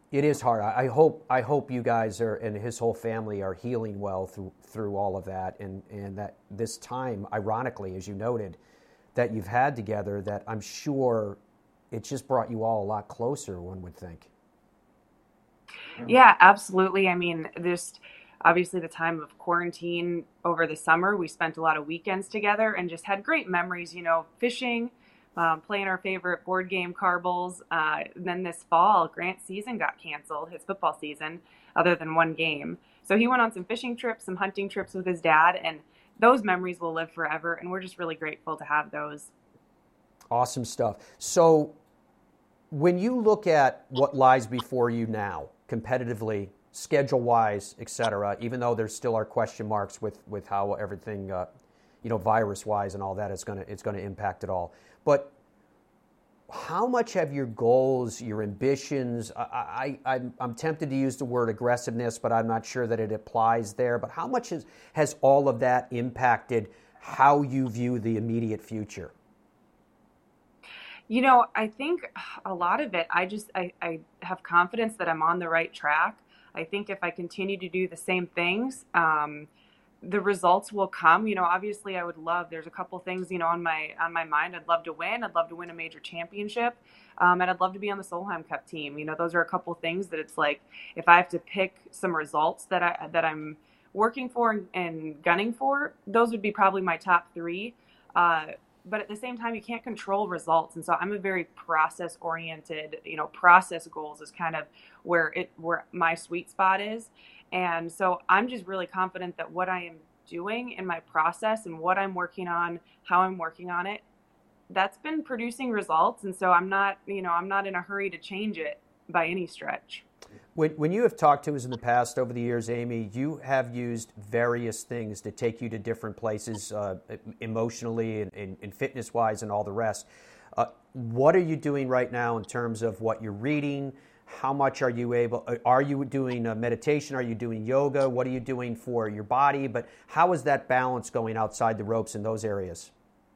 It is hard. I hope you guys are and his whole family are healing well through all of that, and that this time, ironically, as you noted, that you've had together, that I'm sure it just brought you all a lot closer, one would think. Yeah, absolutely. I mean, there's obviously the time of quarantine over the summer. We spent a lot of weekends together and just had great memories, fishing, playing our favorite board game, Carbles. Then this fall, Grant's season got canceled, his football season, other than one game. So he went on some fishing trips, some hunting trips with his dad, and those memories will live forever. And we're just really grateful to have those. Awesome stuff. So when you look at what lies before you now, competitively, schedule-wise, et cetera, even though there still are question marks with how everything, virus-wise and all that it's going to impact it all. But how much have your goals, your ambitions, I'm tempted to use the word aggressiveness, but I'm not sure that it applies there. But how much has all of that impacted how you view the immediate future? I think a lot of it, I have confidence that I'm on the right track. I think if I continue to do the same things, the results will come. Obviously I would love, there's a couple things, on my mind. I'd love to win. I'd love to win a major championship. And I'd love to be on the Solheim Cup team. Those are a couple things that it's like, if I have to pick some results that I'm working for and gunning for, those would be probably my top three. But at the same time, you can't control results. And so I'm a very process oriented, process goals is kind of where my sweet spot is. And so I'm just really confident that what I am doing in my process and what I'm working on, how I'm working on it, that's been producing results. And so I'm not in a hurry to change it by any stretch. When you have talked to us in the past over the years, Amy, you have used various things to take you to different places emotionally and fitness-wise and all the rest. What are you doing right now in terms of what you're reading? How much are you doing meditation? Are you doing yoga? What are you doing for your body? But how is that balance going outside the ropes in those areas?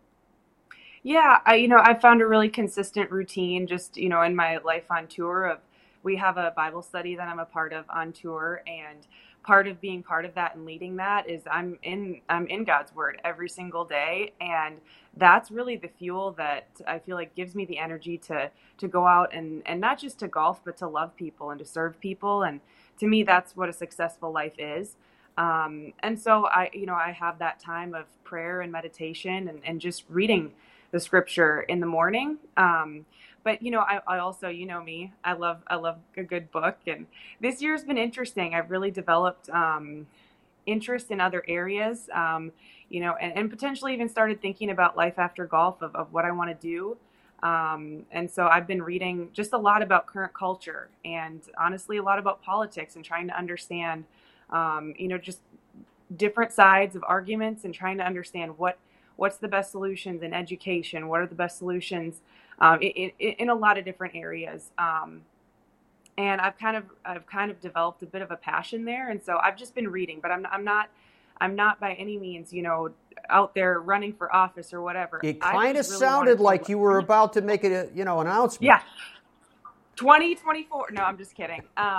Yeah, I found a really consistent routine just, in my life on tour. We have a Bible study that I'm a part of on tour, and part of being part of that and leading that is I'm in God's Word every single day, and that's really the fuel that I feel like gives me the energy to go out and not just to golf, but to love people and to serve people. And to me, that's what a successful life is. And so I have that time of prayer and meditation and just reading the scripture in the morning. But I also, me, I love a good book, and this year's been interesting. I've really developed interest in other areas, and potentially even started thinking about life after golf of what I want to do. And so I've been reading just a lot about current culture and honestly a lot about politics and trying to understand, just different sides of arguments and trying to understand what's the best solutions in education, what are the best solutions in a lot of different areas. And I've kind of developed a bit of a passion there. And so I've just been reading, but I'm not by any means, out there running for office or whatever. It kind of sounded like you were about to make an announcement. Yeah. 2024. No, I'm just kidding.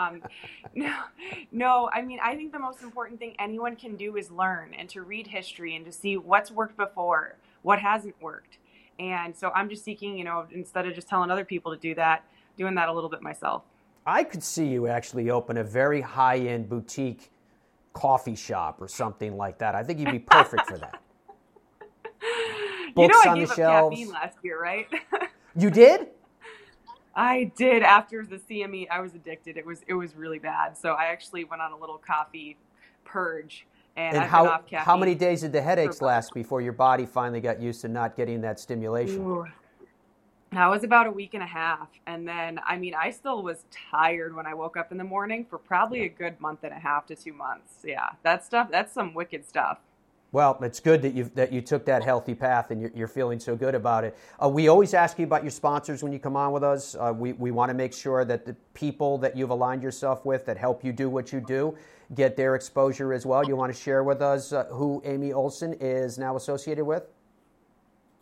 No. I mean, I think the most important thing anyone can do is learn and to read history and to see what's worked before, what hasn't worked. And so I'm just seeking, instead of just telling other people to do that, doing that a little bit myself. I could see you actually open a very high-end boutique coffee shop or something like that. I think you'd be perfect for that. Books I on gave the up shelves. caffeine last year, right? You did? I did. After the CME, I was addicted. It was really bad. So I actually went on a little coffee purge. And I've been off caffeine. How many days did the headaches last before your body finally got used to not getting that stimulation? Ooh. That was about a week and a half. And then, I still was tired when I woke up in the morning for probably a good month and a half to 2 months. Yeah, that's some wicked stuff. Well, it's good that you took that healthy path and you're feeling so good about it. We always ask you about your sponsors when you come on with us. We want to make sure that the people that you've aligned yourself with that help you do what you do get their exposure as well. You want to share with us who Amy Olson is now associated with?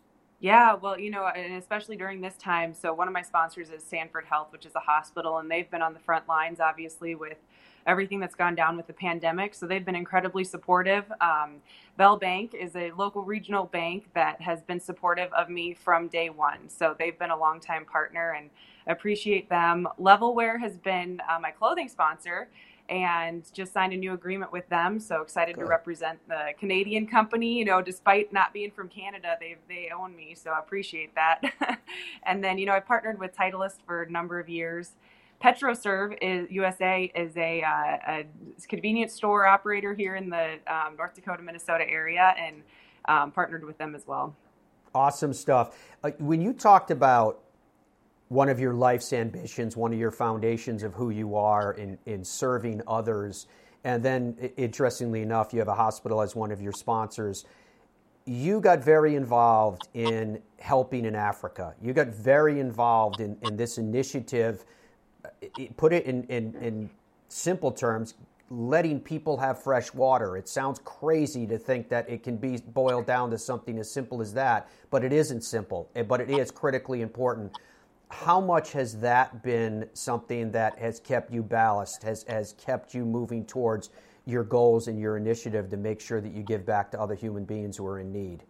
Yeah, well, and especially during this time. So one of my sponsors is Sanford Health, which is a hospital, and they've been on the front lines, obviously, with everything that's gone down with the pandemic. So they've been incredibly supportive. Bell Bank is a local regional bank that has been supportive of me from day one. So they've been a longtime partner and appreciate them. Levelwear has been my clothing sponsor, and just signed a new agreement with them. So excited to represent the Canadian company, despite not being from Canada, they own me. So I appreciate that. And then, I partnered with Titleist for a number of years. PetroServe USA is a convenience store operator here in the North Dakota, Minnesota area, and partnered with them as well. Awesome stuff. When you talked about one of your life's ambitions, one of your foundations of who you are in serving others, and then, interestingly enough, you have a hospital as one of your sponsors. You got very involved in helping in Africa. You got very involved in this initiative. Put it in simple terms, letting people have fresh water. It sounds crazy to think that it can be boiled down to something as simple as that, but it isn't simple, but it is critically important. How much has that been something that has kept you balanced, has kept you moving towards your goals and your initiative to make sure that you give back to other human beings who are in need?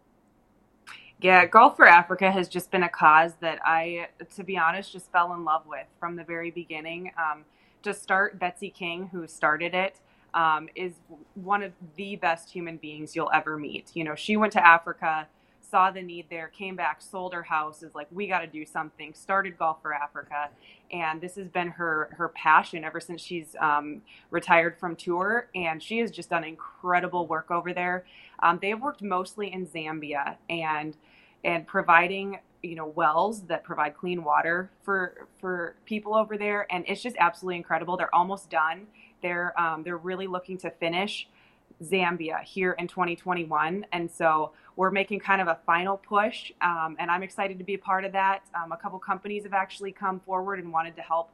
Yeah, Golf for Africa has just been a cause that I, to be honest, just fell in love with from the very beginning. To start, Betsy King, who started it, is one of the best human beings you'll ever meet. She went to Africa, saw the need there, came back, sold her house, is like, we got to do something, started Golf for Africa. And this has been her passion ever since she's retired from tour. And she has just done incredible work over there. They've worked mostly in Zambia and providing, wells that provide clean water for people over there. And it's just absolutely incredible. They're almost done. They're really looking to finish Zambia here in 2021. And so we're making kind of a final push, and I'm excited to be a part of that. A couple companies have actually come forward and wanted to help,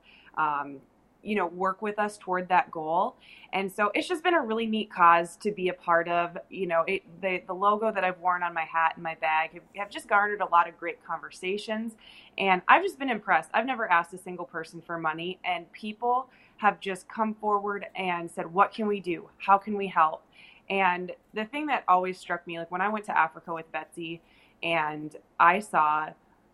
work with us toward that goal. And so it's just been a really neat cause to be a part of. The logo that I've worn on my hat and my bag have just garnered a lot of great conversations, and I've just been impressed. I've never asked a single person for money, and people have just come forward and said, what can we do? How can we help? And the thing that always struck me, like when I went to Africa with Betsy and I saw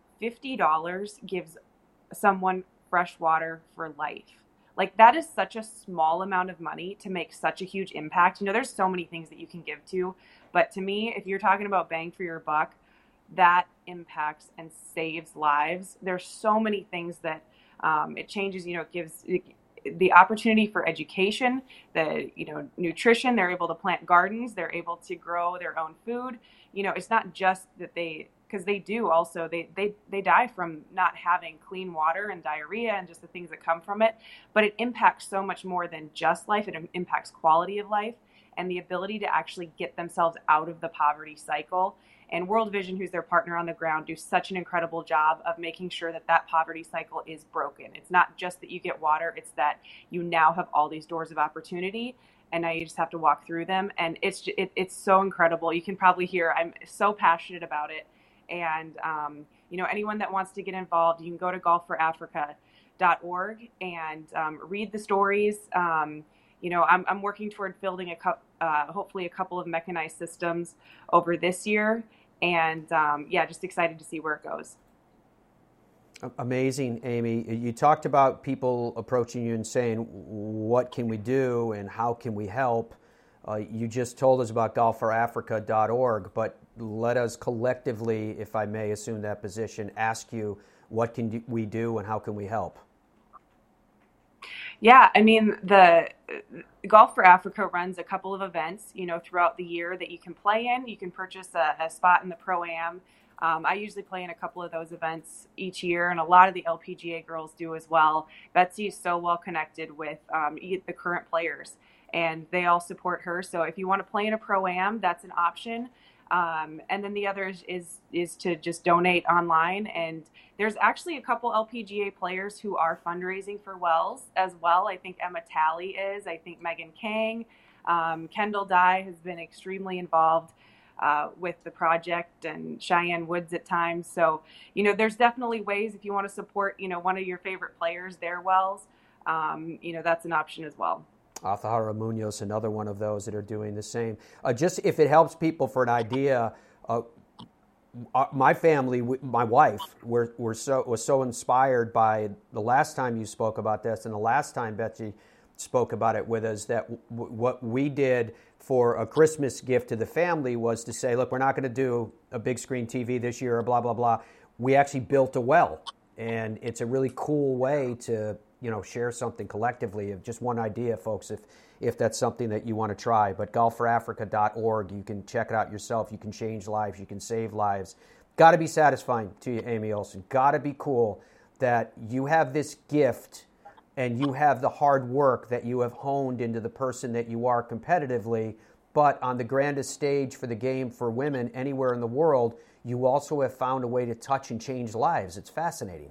$50 gives someone fresh water for life. Like that is such a small amount of money to make such a huge impact. There's so many things that you can give to, but to me, if you're talking about bang for your buck, that impacts and saves lives. There's so many things that it changes, it gives the opportunity for education, the nutrition. They're able to plant gardens. They're able to grow their own food. It's not just that because they do also they die from not having clean water and diarrhea and just the things that come from it. But it impacts so much more than just life. It impacts quality of life and the ability to actually get themselves out of the poverty cycle. And World Vision, who's their partner on the ground, do such an incredible job of making sure that poverty cycle is broken. It's not just that you get water, it's that you now have all these doors of opportunity, and now you just have to walk through them. And it's so incredible. You can probably hear I'm so passionate about it. And, anyone that wants to get involved, you can go to golfforafrica.org and read the stories. I'm working toward building hopefully a couple of mechanized systems over this year. And just excited to see where it goes. Amazing, Amy. You talked about people approaching you and saying, what can we do and how can we help? You just told us about golfforafrica.org, but let us collectively, if I may assume that position, ask you, what can we do and how can we help? Yeah, the Golf for Africa runs a couple of events, throughout the year that you can play in. You can purchase a spot in the Pro-Am. I usually play in a couple of those events each year, and a lot of the LPGA girls do as well. Betsy is so well connected with the current players, and they all support her. So if you want to play in a Pro-Am, that's an option. And then the other is to just donate online. And there's actually a couple LPGA players who are fundraising for Wells as well. I think Emma Talley is. I think Megan Kang. Kendall Dye has been extremely involved. with the project, and Cheyenne Woods at times. So, there's definitely ways if you want to support, one of your favorite players, their wells, that's an option as well. Althajara Munoz, another one of those that are doing the same. Just if it helps people for an idea, my family, my wife, was so inspired by the last time you spoke about this and the last time Betsy spoke about it with us, that what we did for a Christmas gift to the family was to say, look, we're not going to do a big screen TV this year or blah, blah, blah. We actually built a well, and it's a really cool way to share something collectively. Of just one idea, folks, if that's something that you want to try. But golfforafrica.org, you can check it out yourself. You can change lives. You can save lives. Got to be satisfying to you, Amy Olson. Got to be cool that you have this gift and you have the hard work that you have honed into the person that you are competitively, but on the grandest stage for the game for women anywhere in the world, you also have found a way to touch and change lives. It's fascinating.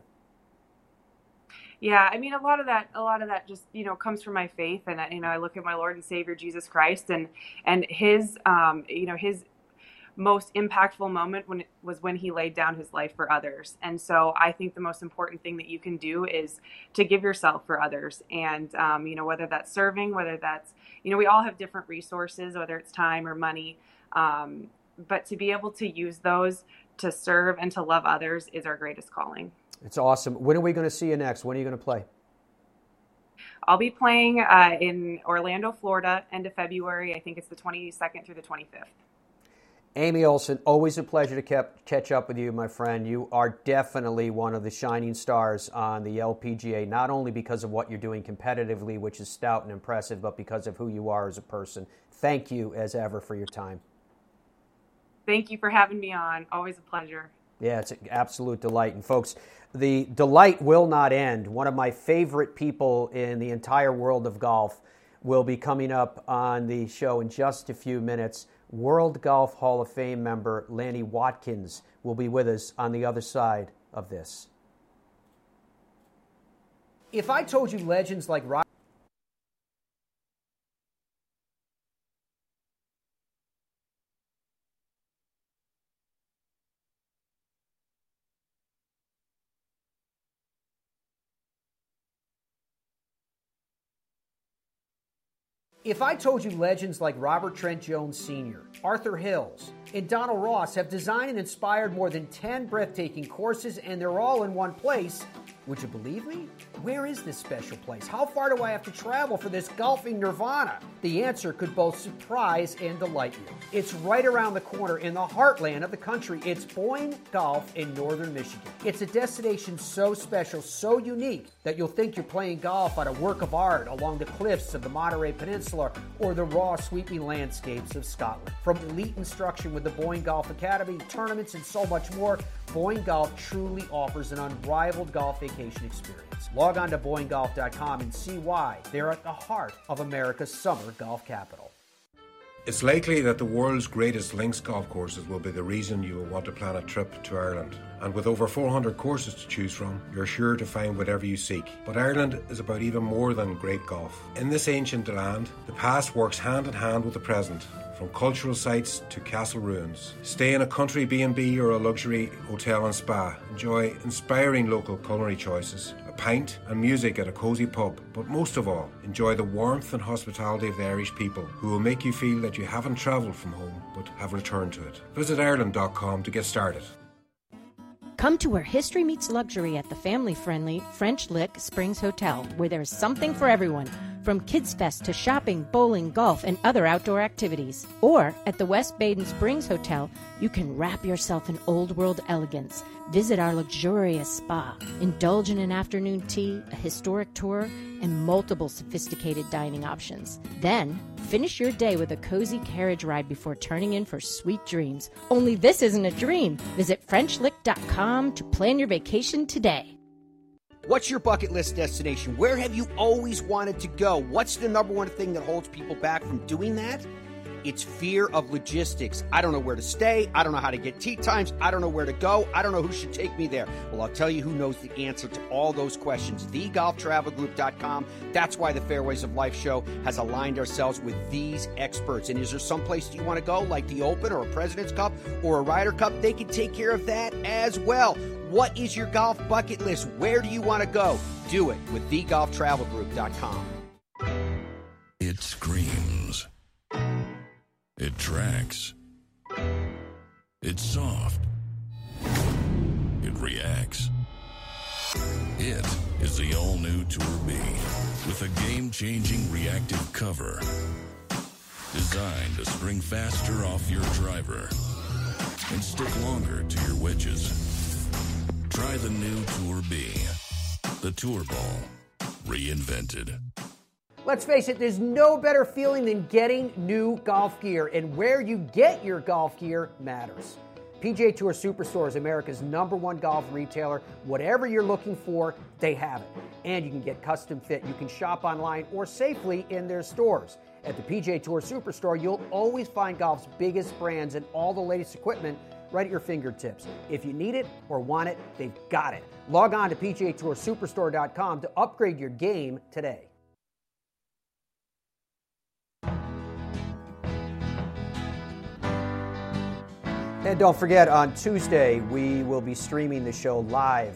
Yeah, I mean, a lot of that just, comes from my faith. And, I look at my Lord and Savior, Jesus Christ, and his, his most impactful moment was when he laid down his life for others. And so I think the most important thing that you can do is to give yourself for others. And, whether that's serving, whether that's, we all have different resources, whether it's time or money. But to be able to use those to serve and to love others is our greatest calling. It's awesome. When are we going to see you next? When are you going to play? I'll be playing in Orlando, Florida, end of February. I think it's the 22nd through the 25th. Amy Olson, always a pleasure to catch up with you, my friend. You are definitely one of the shining stars on the LPGA, not only because of what you're doing competitively, which is stout and impressive, but because of who you are as a person. Thank you, as ever, for your time. Thank you for having me on. Always a pleasure. Yeah, it's an absolute delight. And folks, the delight will not end. One of my favorite people in the entire world of golf will be coming up on the show in just a few minutes. World Golf Hall of Fame member Lanny Wadkins will be with us on the other side of this. If I told you legends like Rob... If I told you legends like Robert Trent Jones Sr., Arthur Hills, and Donald Ross have designed and inspired more than 10 breathtaking courses, and they're all in one place, would you believe me? Where is this special place? How far do I have to travel for this golfing nirvana? The answer could both surprise and delight you. It's right around the corner in the heartland of the country. It's Boyne Golf in northern Michigan. It's a destination so special, so unique, that you'll think you're playing golf on a work of art along the cliffs of the Monterey Peninsula or the raw, sweeping landscapes of Scotland. From elite instruction with the Boyne Golf Academy, tournaments, and so much more, Boyne Golf truly offers an unrivaled golf vacation experience. Log on to BoyneGolf.com and see why they're at the heart of America's summer golf capital. It's likely that the world's greatest links golf courses will be the reason you will want to plan a trip to Ireland. And with over 400 courses to choose from, you're sure to find whatever you seek. But Ireland is about even more than great golf. In this ancient land, the past works hand in hand with the present. From cultural sites to castle ruins. Stay in a country B&B or a luxury hotel and spa. Enjoy inspiring local culinary choices, a pint and music at a cosy pub. But most of all, enjoy the warmth and hospitality of the Irish people, who will make you feel that you haven't travelled from home but have returned to it. Visit Ireland.com to get started. Come to where history meets luxury at the family-friendly French Lick Springs Hotel, where there's something for everyone, from Kids Fest to shopping, bowling, golf, and other outdoor activities. Or at the West Baden Springs Hotel, you can wrap yourself in old-world elegance. Visit our luxurious spa, indulge in an afternoon tea, a historic tour, and multiple sophisticated dining options. Then, finish your day with a cozy carriage ride before turning in for sweet dreams. Only this isn't a dream. Visit FrenchLick.com to plan your vacation today. What's your bucket list destination? Where have you always wanted to go? What's the number one thing that holds people back from doing that? It's fear of logistics. I don't know where to stay. I don't know how to get tee times. I don't know where to go. I don't know who should take me there. Well, I'll tell you who knows the answer to all those questions. TheGolfTravelGroup.com. That's why the Fairways of Life show has aligned ourselves with these experts. And is there some place you want to go, like the Open or a President's Cup or a Ryder Cup? They can take care of that as well. What is your golf bucket list? Where do you want to go? Do it with TheGolfTravelGroup.com. It screams. It tracks. It's soft. It reacts. It is the all-new Tour B with a game-changing reactive cover designed to spring faster off your driver and stick longer to your wedges. Try the new Tour B, the Tour Ball, reinvented. Let's face it, there's no better feeling than getting new golf gear, and where you get your golf gear matters. PGA Tour Superstore is America's #1 golf retailer. Whatever you're looking for, they have it. And you can get custom fit. You can shop online or safely in their stores. At the PGA Tour Superstore, you'll always find golf's biggest brands and all the latest equipment right at your fingertips. If you need it or want it, they've got it. Log on to PGATourSuperstore.com to upgrade your game today. And don't forget, on Tuesday, we will be streaming the show live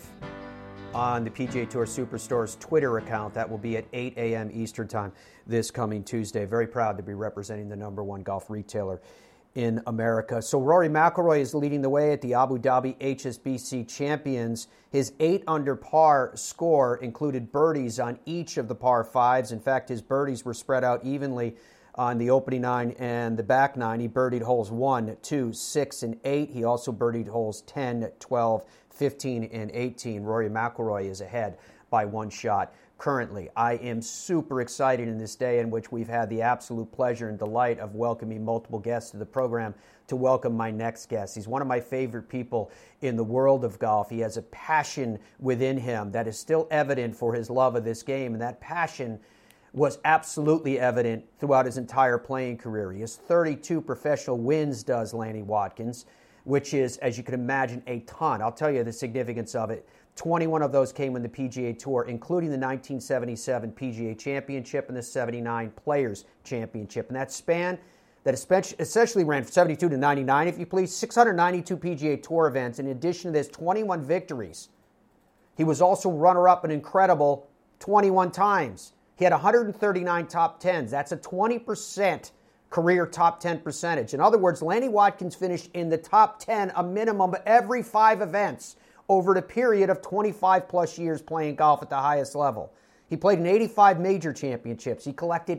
on the PGA Tour Superstore's Twitter account. That will be at 8 a.m. Eastern Time this coming Tuesday. Very proud to be representing the #1 golf retailer in America. So Rory McIlroy is leading the way at the Abu Dhabi HSBC Champions. His 8 under par score included birdies on each of the par 5s. In fact, his birdies were spread out evenly on the opening 9 and the back 9. He birdied holes 1, 2, 6, and 8. He also birdied holes 10, 12, 15, and 18. Rory McIlroy is ahead by 1 shot currently. I am super excited in this day in which we've had the absolute pleasure and delight of welcoming multiple guests to the program to welcome my next guest. He's one of my favorite people in the world of golf. He has a passion within him that is still evident for his love of this game, and that passion was absolutely evident throughout his entire playing career. He has 32 professional wins, does Lanny Wadkins, which is, as you can imagine, a ton. I'll tell you the significance of it. 21 of those came in the PGA Tour, including the 1977 PGA Championship and the 79 Players Championship. And that span, that essentially ran from 72 to 99, if you please, 692 PGA Tour events. In addition to this, 21 victories. He was also runner-up an incredible 21 times. He had 139 top 10s. That's a 20% career top 10 percentage. In other words, Lanny Wadkins finished in the top 10 a minimum every 5 events over the period of 25 plus years playing golf at the highest level. He played in 85 major championships. He collected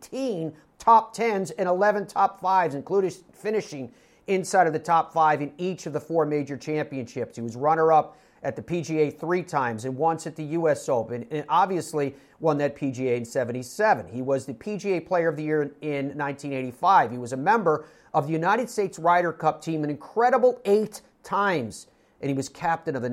18 top 10s and 11 top 5s, including finishing inside of the top 5 in each of the 4 major championships. He was runner-up at the PGA 3 times and once at the U.S. Open, and obviously won that PGA in 77. He was the PGA Player of the Year in 1985. He was a member of the United States Ryder Cup team an incredible 8 times, and he was captain of the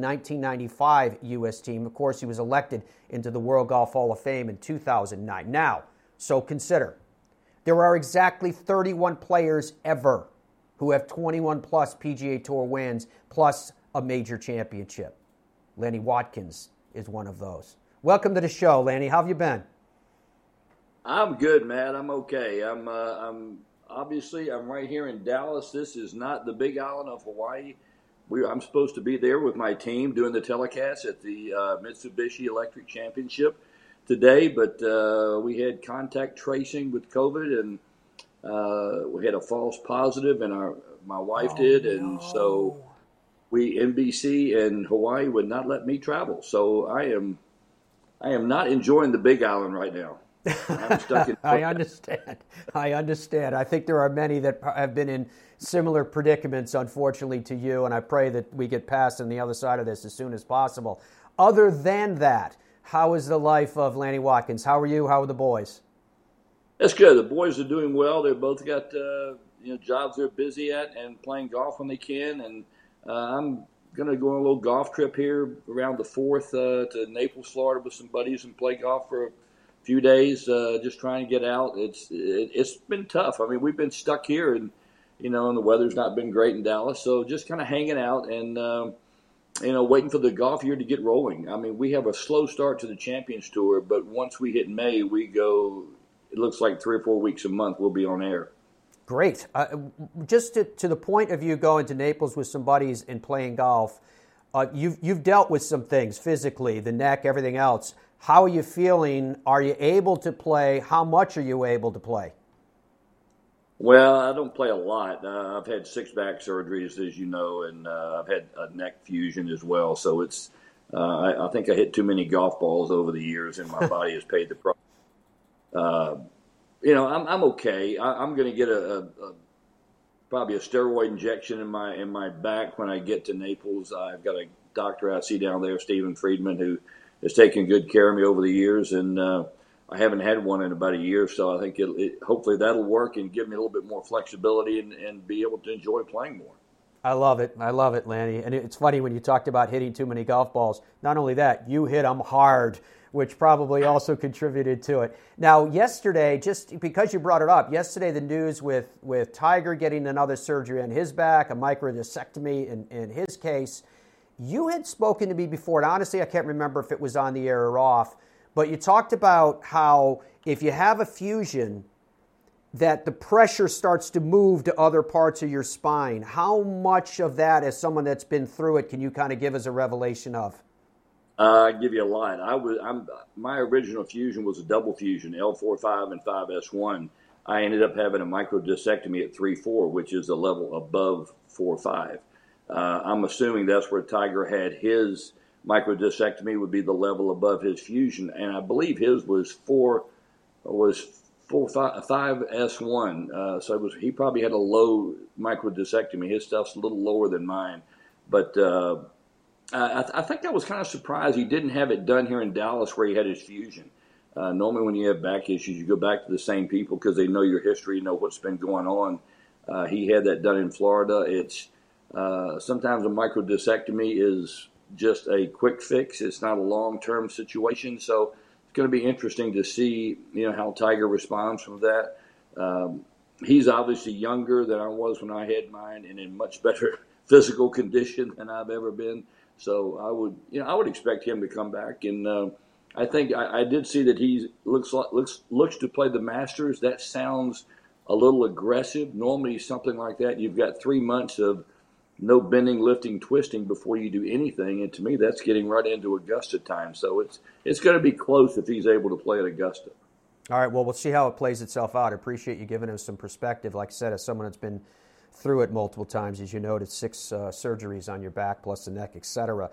1995 U.S. team. Of course, he was elected into the World Golf Hall of Fame in 2009. Now, so consider, there are exactly 31 players ever who have 21-plus PGA Tour wins, plus a major championship. Lanny Wadkins is one of those. Welcome to the show, Lanny. How have you been? I'm good, Matt. I'm okay. I'm right here in Dallas. This is not the Big Island of Hawaii. I'm supposed to be there with my team doing the telecast at the Mitsubishi Electric Championship today, but we had contact tracing with COVID, and we had a false positive, and my wife did, and so NBC and Hawaii would not let me travel. So I am not enjoying the Big Island right now. I'm stuck in. I understand. I think there are many that have been in similar predicaments, unfortunately, to you, and I pray that we get past on the other side of this as soon as possible. Other than that, how is the life of Lanny Wadkins? How are you? How are the boys? That's good. The boys are doing well. They've both got jobs they're busy at and playing golf when they can. And I'm going to go on a little golf trip here around the 4th to Naples, Florida with some buddies and play golf for a few days just trying to get out. It's been tough. I mean, we've been stuck here, and and the weather's not been great in Dallas. So just kind of hanging out and waiting for the golf year to get rolling. I mean, we have a slow start to the Champions Tour, but once we hit May, we go. It looks like 3 or 4 weeks a month we'll be on air. Great. Just to the point of you going to Naples with some buddies and playing golf, you've dealt with some things physically, the neck, everything else. How are you feeling? Are you able to play? How much are you able to play? Well, I don't play a lot. I've had 6 back surgeries, as you know, and I've had a neck fusion as well. So it's I think I hit too many golf balls over the years, and my body has paid the price. I'm okay. I'm going to get probably a steroid injection in my back when I get to Naples. I've got a doctor I see down there, Stephen Friedman, who has taken good care of me over the years, and I haven't had one in about a year. So I think hopefully that'll work and give me a little bit more flexibility and be able to enjoy playing more. I love it, Lanny. And it's funny when you talked about hitting too many golf balls. Not only that, you hit them hard, which probably also contributed to it. Now, yesterday, just because you brought it up, yesterday the news with Tiger getting another surgery on his back, a microdiscectomy in his case, you had spoken to me before, and honestly I can't remember if it was on the air or off, but you talked about how if you have a fusion, that the pressure starts to move to other parts of your spine. How much of that, as someone that's been through it, can you kind of give us a revelation of? I give you a lot. My original fusion was a double fusion, L4-5 and 5S1. I ended up having a microdiscectomy at 3-4, which is a level above 4-5. I'm assuming that's where Tiger had his microdiscectomy, would be the level above his fusion, and I believe his was 5S1. So he probably had a low microdiscectomy. His stuff's a little lower than mine, but. I think I was kind of surprised he didn't have it done here in Dallas where he had his fusion. Normally when you have back issues, you go back to the same people because they know your history, know what's been going on. He had that done in Florida. It's sometimes a microdiscectomy is just a quick fix. It's not a long-term situation. So it's going to be interesting to see how Tiger responds from that. He's obviously younger than I was when I had mine and in much better physical condition than I've ever been. So I would expect him to come back, and I think I did see that he looks to play the Masters. That sounds a little aggressive. Normally, something like that, you've got 3 months of no bending, lifting, twisting before you do anything, and to me, that's getting right into Augusta time. So it's going to be close if he's able to play at Augusta. All right. Well, we'll see how it plays itself out. I appreciate you giving us some perspective. Like I said, as someone that's been through it multiple times, as you noted, 6 surgeries on your back plus the neck, etc.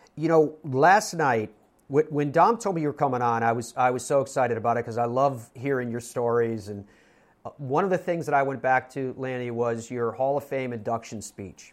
Last night when Dom told me you were coming on, I was so excited about it because I love hearing your stories. And one of the things that I went back to, Lanny, was your Hall of Fame induction speech.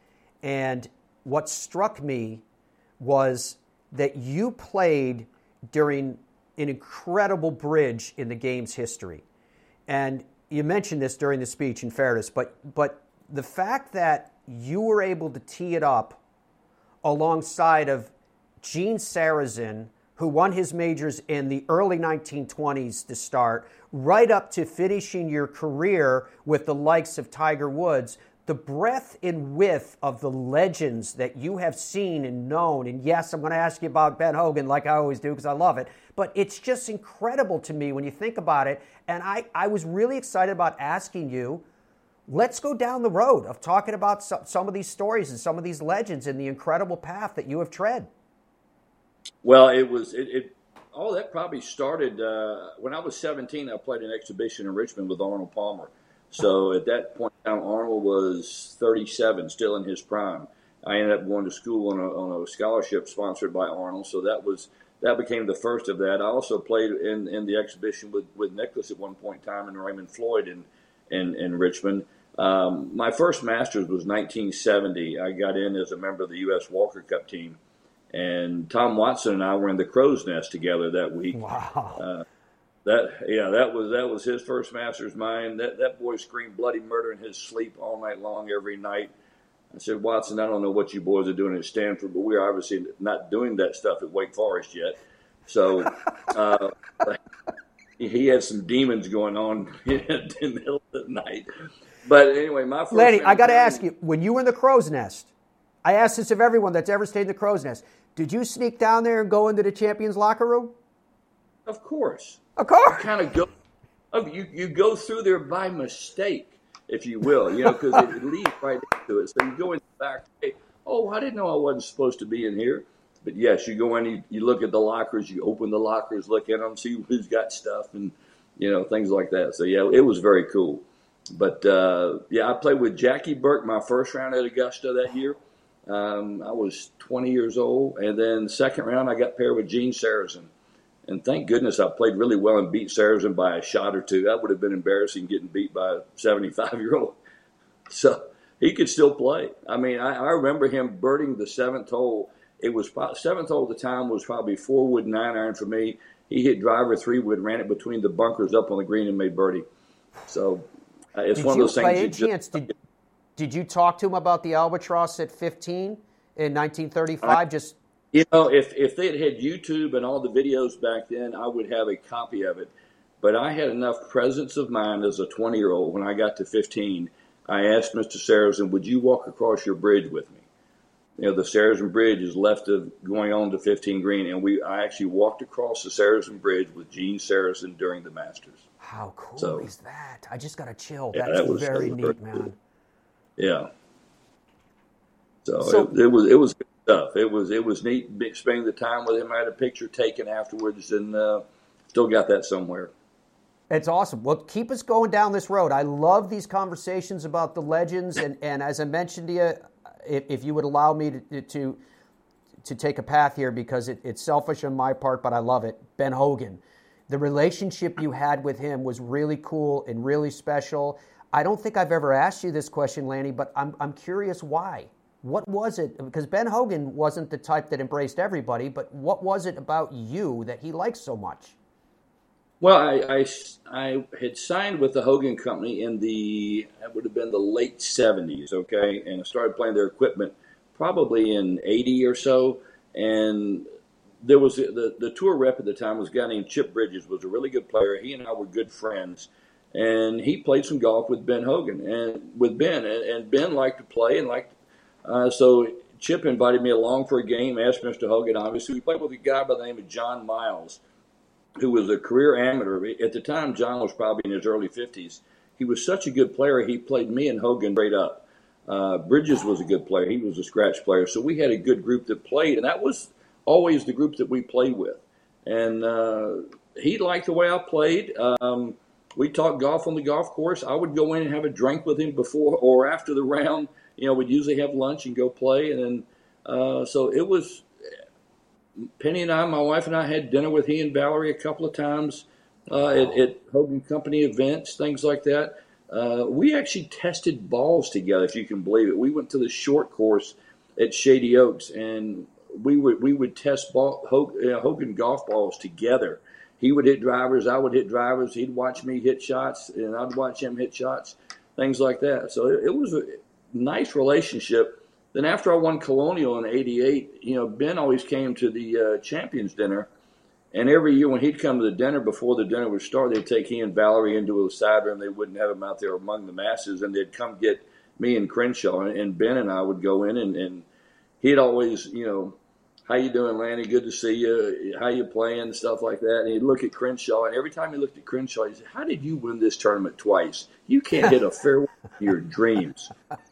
And what struck me was that you played during an incredible bridge in the game's history. And you mentioned this during the speech, in fairness, but the fact that you were able to tee it up alongside of Gene Sarazen, who won his majors in the early 1920s to start, right up to finishing your career with the likes of Tiger Woods, the breadth and width of the legends that you have seen and known. And yes, I'm going to ask you about Ben Hogan like I always do because I love it. But it's just incredible to me when you think about it. And I was really excited about asking you, let's go down the road of talking about some of these stories and some of these legends and the incredible path that you have tread. Well, all that probably started when I was 17. I played an exhibition in Richmond with Arnold Palmer. So at that point in time, Arnold was 37, still in his prime. I ended up going to school on a scholarship sponsored by Arnold, so that became the first of that. I also played in the exhibition with Nicklaus at one point in time and Raymond Floyd in Richmond. My first Masters was 1970. I got in as a member of the U.S. Walker Cup team, and Tom Watson and I were in the Crow's Nest together that week. Wow. That was his first Masters. Mine. That boy screamed bloody murder in his sleep all night long, every night. I said, Watson, I don't know what you boys are doing at Stanford, but we're obviously not doing that stuff at Wake Forest yet. So, he had some demons going on in the middle of the night. But anyway, my first Lanny, I got to ask you, when you were in the Crow's Nest, I asked this of everyone that's ever stayed in the Crow's Nest, did you sneak down there and go into the champions locker room? Of course. Of course. Kind of go. You go through there by mistake, if you will, because it leads right into it. So you go in the back. Hey, I didn't know I wasn't supposed to be in here. But yes, you go in, you look at the lockers, you open the lockers, look at them, see who's got stuff, and things like that. So yeah, it was very cool. But I played with Jackie Burke my first round at Augusta that year. I was 20 years old, and then second round I got paired with Gene Sarazen. And thank goodness I played really well and beat Sarazen by a shot or two. That would have been embarrassing getting beat by a 75-year-old. So he could still play. I mean, I remember him birding the seventh hole. It was seventh hole at the time was probably 4-wood 9-iron for me. He hit driver 3-wood, ran it between the bunkers up on the green and made birdie. So it's one of those things. Did you talk to him about the Albatross at 15 in 1935? If they had YouTube and all the videos back then, I would have a copy of it. But I had enough presence of mind as a 20-year-old when I got to 15. I asked Mr. Sarazen, would you walk across your bridge with me? The Sarazen Bridge is left of going on to 15 green, and I actually walked across the Sarazen Bridge with Gene Sarazen during the Masters. How cool is that? I just got a chill. Yeah, That's very neat, man. Yeah. So it was good stuff. It was neat spending the time with him. I had a picture taken afterwards, and still got that somewhere. It's awesome. Well, keep us going down this road. I love these conversations about the legends, and as I mentioned to you, if you would allow me to take a path here, because it's selfish on my part, but I love it. Ben Hogan, the relationship you had with him was really cool and really special. I don't think I've ever asked you this question, Lanny, but I'm curious why. What was it? Because Ben Hogan wasn't the type that embraced everybody, but what was it about you that he liked so much? Well, I had signed with the Hogan Company it would have been the late 70s, okay? And I started playing their equipment probably in 80 or so. And there was the tour rep at the time was a guy named Chip Bridges, was a really good player. He and I were good friends. And he played some golf with Ben Hogan and with Ben. And Ben liked to play and so Chip invited me along for a game, asked Mr. Hogan, obviously. We played with a guy by the name of John Miles, who was a career amateur. At the time, John was probably in his early 50s. He was such a good player, he played me and Hogan straight up. Bridges was a good player. He was a scratch player. So we had a good group that played, and that was always the group that we played with. And he liked the way I played. We talked golf on the golf course. I would go in and have a drink with him before or after the round. We'd usually have lunch and go play. And then, so it was... Penny and I, my wife and I, had dinner with he and Valerie a couple of times at Hogan Company events, things like that. We actually tested balls together, if you can believe it. We went to the short course at Shady Oaks, and we would test Hogan golf balls together. He would hit drivers, I would hit drivers. He'd watch me hit shots, and I'd watch him hit shots, things like that. So it was a nice relationship. Then after I won Colonial in '88, Ben always came to the Champions Dinner. And every year when he'd come to the dinner, before the dinner would start, they'd take he and Valerie into a side room. They wouldn't have him out there among the masses. And they'd come get me and Crenshaw. And Ben and I would go in, and he'd always, how you doing, Lanny? Good to see you. How you playing? Stuff like that. And he'd look at Crenshaw. And every time he looked at Crenshaw, he said, how did you win this tournament twice? You can't hit a fairway in your dreams.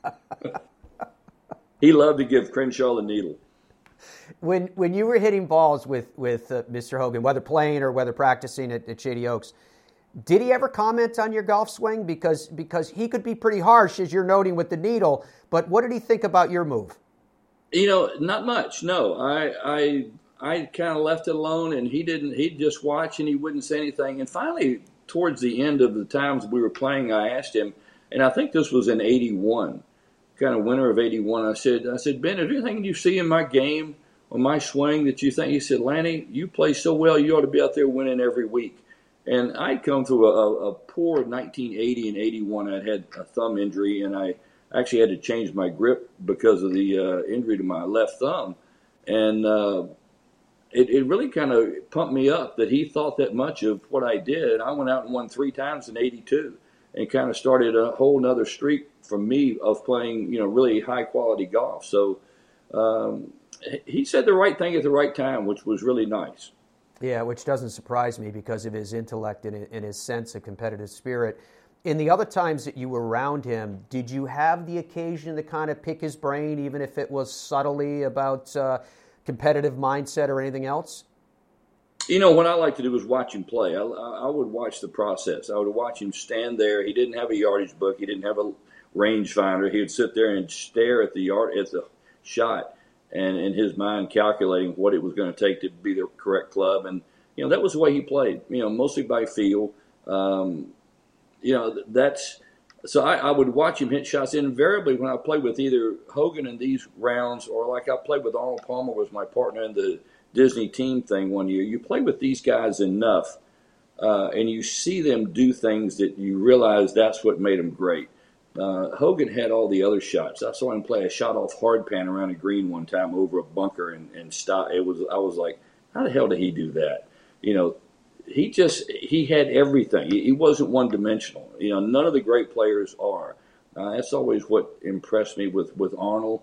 He loved to give Crenshaw the needle. When you were hitting balls with Mr. Hogan, whether playing or whether practicing at Shady Oaks, did he ever comment on your golf swing? Because he could be pretty harsh, as you're noting, with the needle. But what did he think about your move? Not much. No, I kind of left it alone, and he didn't. He'd just watch, and he wouldn't say anything. And finally, towards the end of the times we were playing, I asked him, and I think this was in '81. Kind of winter of '81, I said, Ben, is there anything you see in my game or my swing that you think? He said, Lanny, you play so well, you ought to be out there winning every week. And I'd come through a poor 1980 and '81. I'd had a thumb injury, and I actually had to change my grip because of the injury to my left thumb. And it really kind of pumped me up that he thought that much of what I did. I went out and won 3 times in '82 and kind of started a whole nother streak for me of playing, really high quality golf. So he said the right thing at the right time, which was really nice. Yeah, which doesn't surprise me because of his intellect and his sense of competitive spirit. In the other times that you were around him, did you have the occasion to kind of pick his brain, even if it was subtly about competitive mindset or anything else? What I like to do is watch him play. I would watch the process. I would watch him stand there. He didn't have a yardage book. He didn't have a rangefinder. He would sit there and stare at the shot, and in his mind calculating what it was going to take to be the correct club. And that was the way he played. Mostly by feel. So I would watch him hit shots. And invariably, when I played with either Hogan in these rounds, or like I played with Arnold Palmer, was my partner in the Disney team thing one year. You play with these guys enough, and you see them do things that you realize that's what made them great. Hogan had all the other shots. I saw him play a shot off hard pan around a green one time over a bunker and stop. I was like, how the hell did he do that? He had everything. He wasn't one dimensional. None of the great players are. That's always what impressed me with Arnold.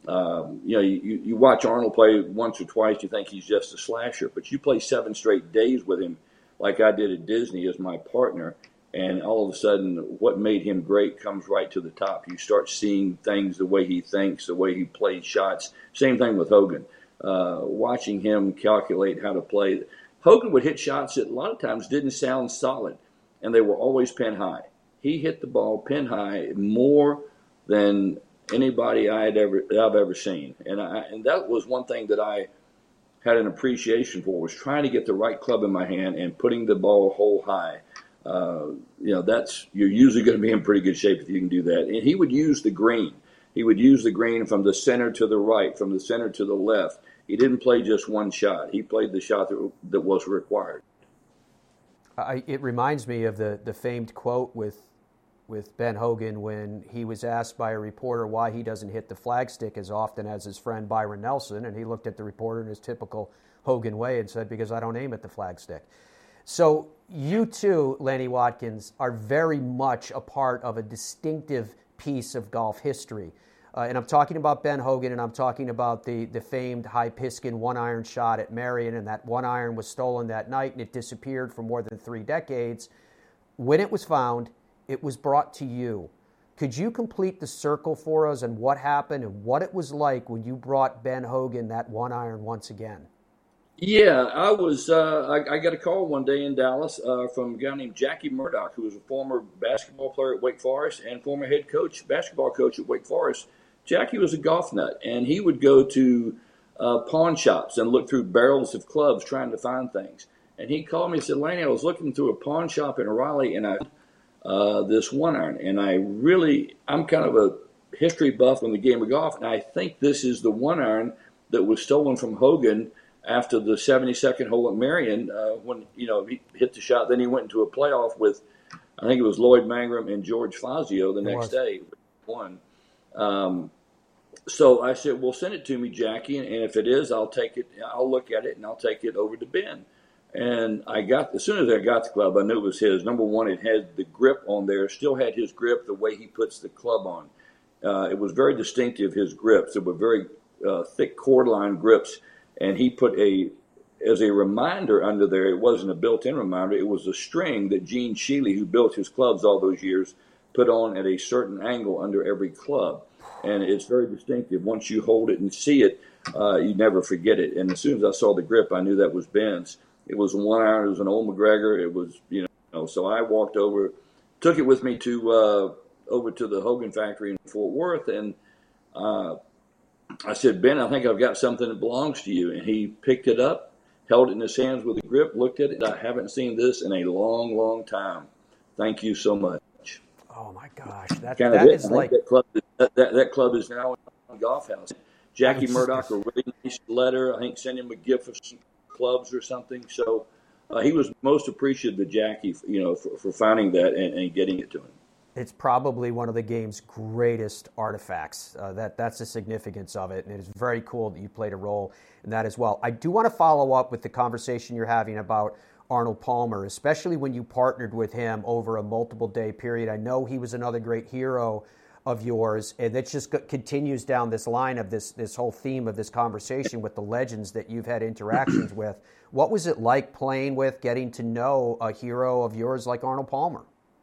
You watch Arnold play once or twice, you think he's just a slasher, but you play 7 straight days with him, like I did at Disney as my partner, and all of a sudden, what made him great comes right to the top. You start seeing things the way he thinks, the way he plays shots. Same thing with Hogan. Watching him calculate how to play. Hogan would hit shots that a lot of times didn't sound solid, and they were always pin high. He hit the ball pin high more than anybody I've ever seen, and that was one thing that I had an appreciation for, was trying to get the right club in my hand and putting the ball hole high. You're usually going to be in pretty good shape if you can do that. And he would use the green. He would use the green from the center to the right, from the center to the left. He didn't play just one shot. He played the shot that was required. It reminds me of the famed quote with Ben Hogan when he was asked by a reporter why he doesn't hit the flagstick as often as his friend Byron Nelson, and he looked at the reporter in his typical Hogan way and said, because I don't aim at the flagstick. So you too, Lanny Wadkins, are very much a part of a distinctive piece of golf history. And I'm talking about Ben Hogan, and I'm talking about the famed high piston 1-iron shot at Merion, and that 1-iron was stolen that night, and it disappeared for more than 3 decades. When it was found, it was brought to you. Could you complete the circle for us on what happened and what it was like when you brought Ben Hogan that 1-iron once again? Yeah, I was. I got a call one day in Dallas from a guy named Jackie Murdoch, who was a former basketball player at Wake Forest and former head coach, basketball coach at Wake Forest. Jackie was a golf nut, and he would go to pawn shops and look through barrels of clubs trying to find things. And he called me and said, Lanny, I was looking through a pawn shop in Raleigh, and I this 1-iron, and I'm kind of a history buff in the game of golf, and I think this is the 1-iron that was stolen from Hogan after the 72nd hole at Merion, when he hit the shot. Then he went into a playoff with, I think it was Lloyd Mangrum and George Fazio the next day. Won. So I said, well, send it to me, Jackie, and if it is, I'll take it. I'll look at it, and I'll take it over to Ben. And as soon as I got the club, I knew it was his. Number one, it had the grip on there, still had his grip, the way he puts the club on. It was very distinctive, his grips. They were very thick cordline grips. And he put as a reminder under there, it wasn't a built-in reminder, it was a string that Gene Sheely, who built his clubs all those years, put on at a certain angle under every club. And it's very distinctive. Once you hold it and see it, you never forget it. And as soon as I saw the grip, I knew that was Ben's. It was a 1-iron, it was an old McGregor. It was, so I walked over, took it with me to over to the Hogan factory in Fort Worth, and I said, Ben, I think I've got something that belongs to you. And he picked it up, held it in his hands with a grip, looked at it. I haven't seen this in a long, long time. Thank you so much. Oh, my gosh. That is like... That club is now in the golf house. Jackie Murdoch, a really nice letter. I think sent him a gift of some clubs or something. So he was most appreciative to Jackie, for finding that and getting it to him. It's probably one of the game's greatest artifacts. That's the significance of it, and it is very cool that you played a role in that as well. I do want to follow up with the conversation you're having about Arnold Palmer, especially when you partnered with him over a multiple-day period. I know he was another great hero of yours, and it just continues down this line of this whole theme of this conversation with the legends that you've had interactions with. What was it like playing with, getting to know a hero of yours like Arnold Palmer?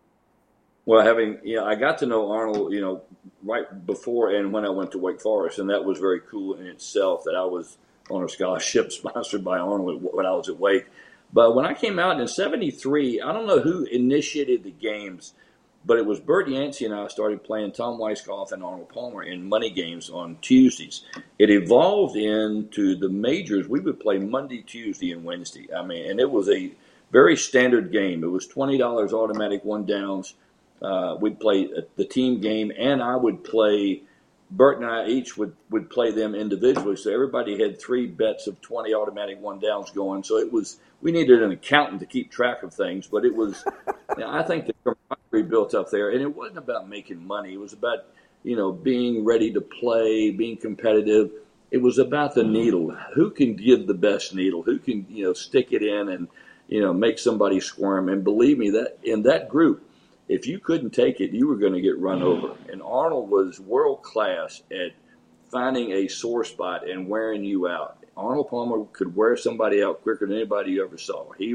Well, I got to know Arnold, right before and when I went to Wake Forest, and that was very cool in itself that I was on a scholarship sponsored by Arnold when I was at Wake. But when I came out in '73, I don't know who initiated the games, but it was Bert Yancey and I started playing Tom Weiskopf and Arnold Palmer in money games on Tuesdays. It evolved into the majors. We would play Monday, Tuesday, and Wednesday. And it was a very standard game. It was $20 automatic one downs. We'd play the team game, and I would play. Bert and I each would play them individually. So everybody had 3 bets of 20 automatic one downs going. So we needed an accountant to keep track of things, but it was. I think the camaraderie built up there, and it wasn't about making money. It was about being ready to play, being competitive. It was about the needle. Who can give the best needle? Who can stick it in and make somebody squirm? And believe me, that in that group, if you couldn't take it, you were going to get run over. And Arnold was world class at finding a sore spot and wearing you out. Arnold Palmer could wear somebody out quicker than anybody you ever saw. He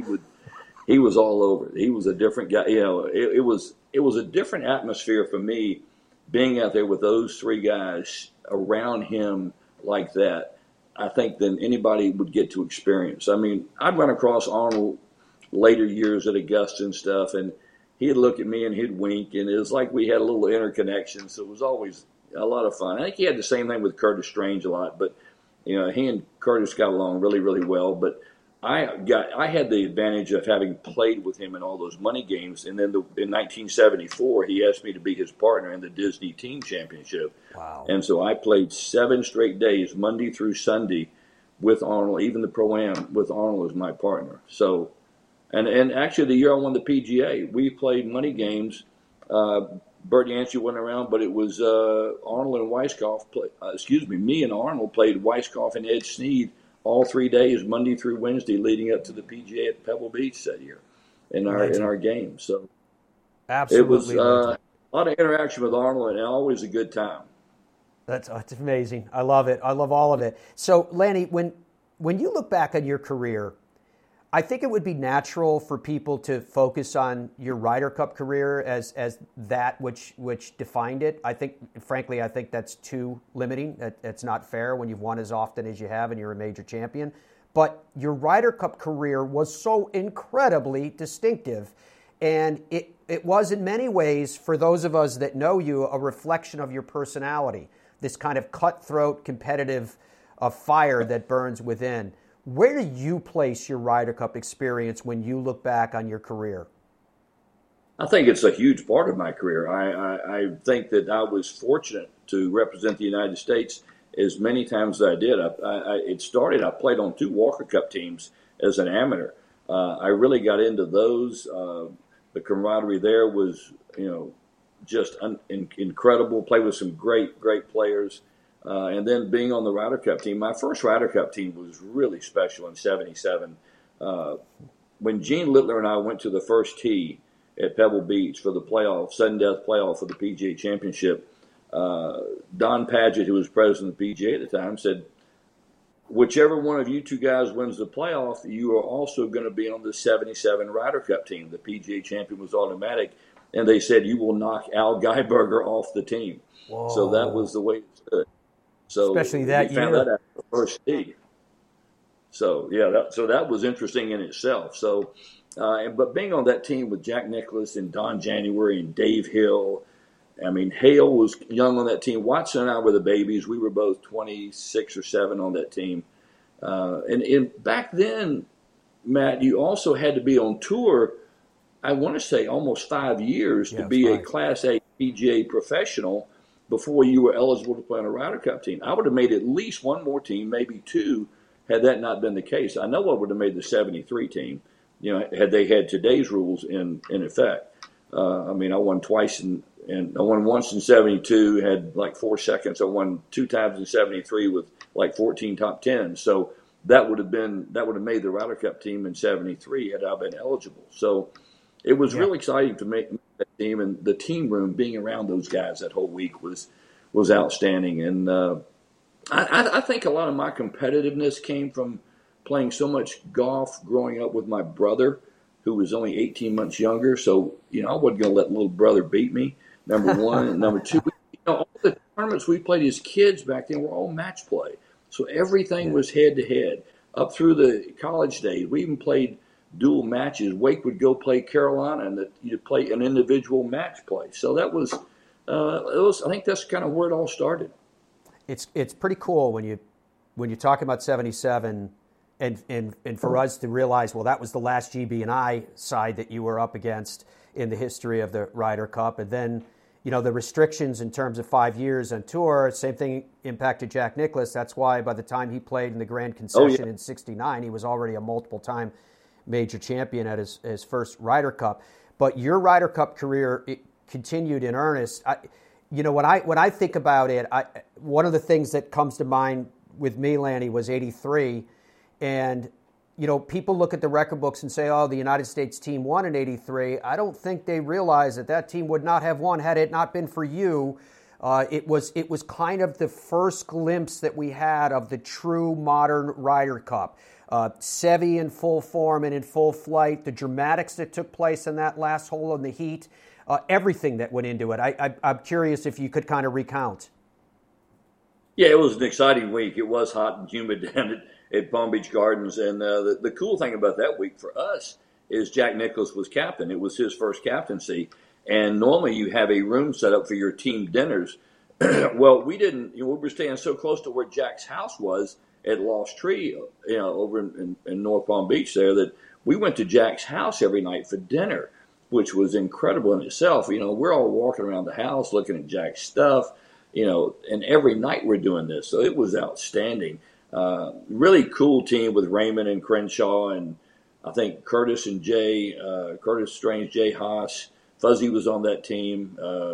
was all over. He was a different guy. It was a different atmosphere for me being out there with those 3 guys around him like that, I think, than anybody would get to experience. I'd run across Arnold later years at Augusta and stuff, and he'd look at me and he'd wink, and it was like we had a little interconnection, so it was always a lot of fun. I think he had the same thing with Curtis Strange a lot, but he and Curtis got along really, really well. But I had the advantage of having played with him in all those money games, and then in 1974 he asked me to be his partner in the Disney Team Championship. Wow! And so I played 7 straight days, Monday through Sunday, with Arnold. Even the Pro-Am with Arnold as my partner. So. And actually, the year I won the PGA, we played money games. Bert Yancey went around, but it was Arnold and Weiskopf. Me and Arnold played Weiskopf and Ed Sneed all 3 days, Monday through Wednesday, leading up to the PGA at Pebble Beach that year in our game. So absolutely, it was a lot of interaction with Arnold, and always a good time. It's amazing. I love it. I love all of it. So, Lanny, when you look back on your career, I think it would be natural for people to focus on your Ryder Cup career as that which defined it. Frankly, I think that's too limiting. It's not fair when you've won as often as you have and you're a major champion. But your Ryder Cup career was so incredibly distinctive. And it was in many ways, for those of us that know you, a reflection of your personality, this kind of cutthroat, competitive fire that burns within. Where do you place your Ryder Cup experience when you look back on your career? I think it's a huge part of my career. I think that I was fortunate to represent the United States as many times as I did. I played on 2 Walker Cup teams as an amateur. I really got into those. The camaraderie there was, just incredible. Played with some great players. And then being on the Ryder Cup team, my first Ryder Cup team was really special in '77. When Gene Littler and I went to the first tee at Pebble Beach for the sudden death playoff for the PGA Championship, Don Padgett, who was president of the PGA at the time, said, whichever one of you 2 guys wins the playoff, you are also going to be on the '77 Ryder Cup team. The PGA champion was automatic. And they said, you will knock Al Geiberger off the team. Whoa. So that was the way it stood. So especially that year. Found that out the first tee. So that was interesting in itself. So, but being on that team with Jack Nicklaus and Don January and Dave Hill, Hale was young on that team. Watson and I were the babies. We were both 26 or 7 on that team. And back then, Matt, you also had to be on tour. I want to say almost 5 years to be a Class A PGA professional before you were eligible to play on a Ryder Cup team. I would have made at least 1 more team, maybe 2, had that not been the case. I know I would have made the '73 team, had they had today's rules in effect. I won twice in and I won once in 72, had like 4 seconds. I won 2 times in 73 with like 14 top 10s. So that would have made the Ryder Cup team in 73 had I been eligible. So it was really exciting to make that team, and the team room, being around those guys that whole week was outstanding. And I think a lot of my competitiveness came from playing so much golf growing up with my brother, who was only 18 months younger. So, I wasn't going to let little brother beat me, number one. And number two, all the tournaments we played as kids back then were all match play. So everything was head-to-head. Up through the college days, we even played dual matches. Wake would go play Carolina, and you'd play an individual match play. So that was, I think that's kind of where it all started. It's pretty cool when you talk about 77 and for us to realize, well, that was the last GB&I side that you were up against in the history of the Ryder Cup. And then, the restrictions in terms of 5 years on tour, same thing impacted Jack Nicklaus. That's why by the time he played in the Grand Concession in 69, he was already a multiple-time major champion at his first Ryder Cup. But your Ryder Cup career, it continued in earnest. When I think about it, one of the things that comes to mind with me, Lanny, was 83. And, people look at the record books and say, oh, the United States team won in 83. I don't think they realize that team would not have won had it not been for you. It was kind of the first glimpse that we had of the true modern Ryder Cup. Seve in full form and in full flight, the dramatics that took place in that last hole in the heat, everything that went into it. I'm curious if you could kind of recount. Yeah, it was an exciting week. It was hot and humid down at Palm Beach Gardens. And the cool thing about that week for us is Jack Nicklaus was captain. It was his first captaincy. And normally you have a room set up for your team dinners. Well, we didn't. We were staying so close to where Jack's house was at Lost Tree, over in North Palm Beach there, that we went to Jack's house every night for dinner, which was incredible in itself. We're all walking around the house looking at Jack's stuff, and every night we're doing this. So it was outstanding. Really cool team with Raymond and Crenshaw, and I think Curtis and Jay, Curtis Strange, Jay Haas, Fuzzy was on that team.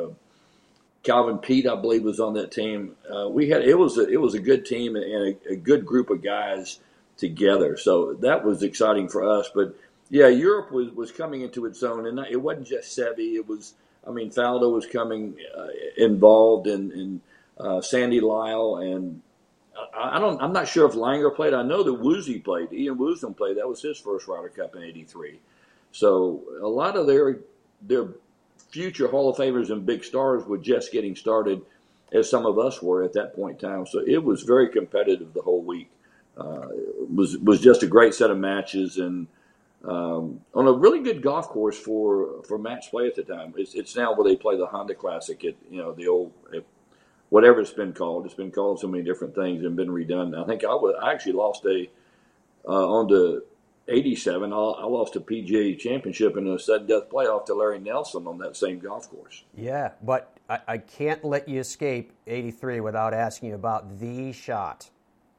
Calvin Pete, I believe, was on that team. It was a good team and a good group of guys together. So that was exciting for us. But yeah, Europe was coming into its own, and it wasn't just Seve. It was, Faldo was coming involved, in Sandy Lyle, and I'm not sure if Langer played. I know that Woozy played. Ian Woosnam played. That was his first Ryder Cup in '83. So a lot of their future Hall of Famers and big stars were just getting started, as some of us were at that point in time. So it was very competitive the whole week. It was just a great set of matches, and on a really good golf course for match play at the time. It's now where they play the Honda Classic at the old. Whatever it's been called. It's been called so many different things and been redone. I think I actually lost on the 87. I lost a PGA championship in a sudden death playoff to Larry Nelson on that same golf course. Yeah, but I can't let you escape 83 without asking you about the shot.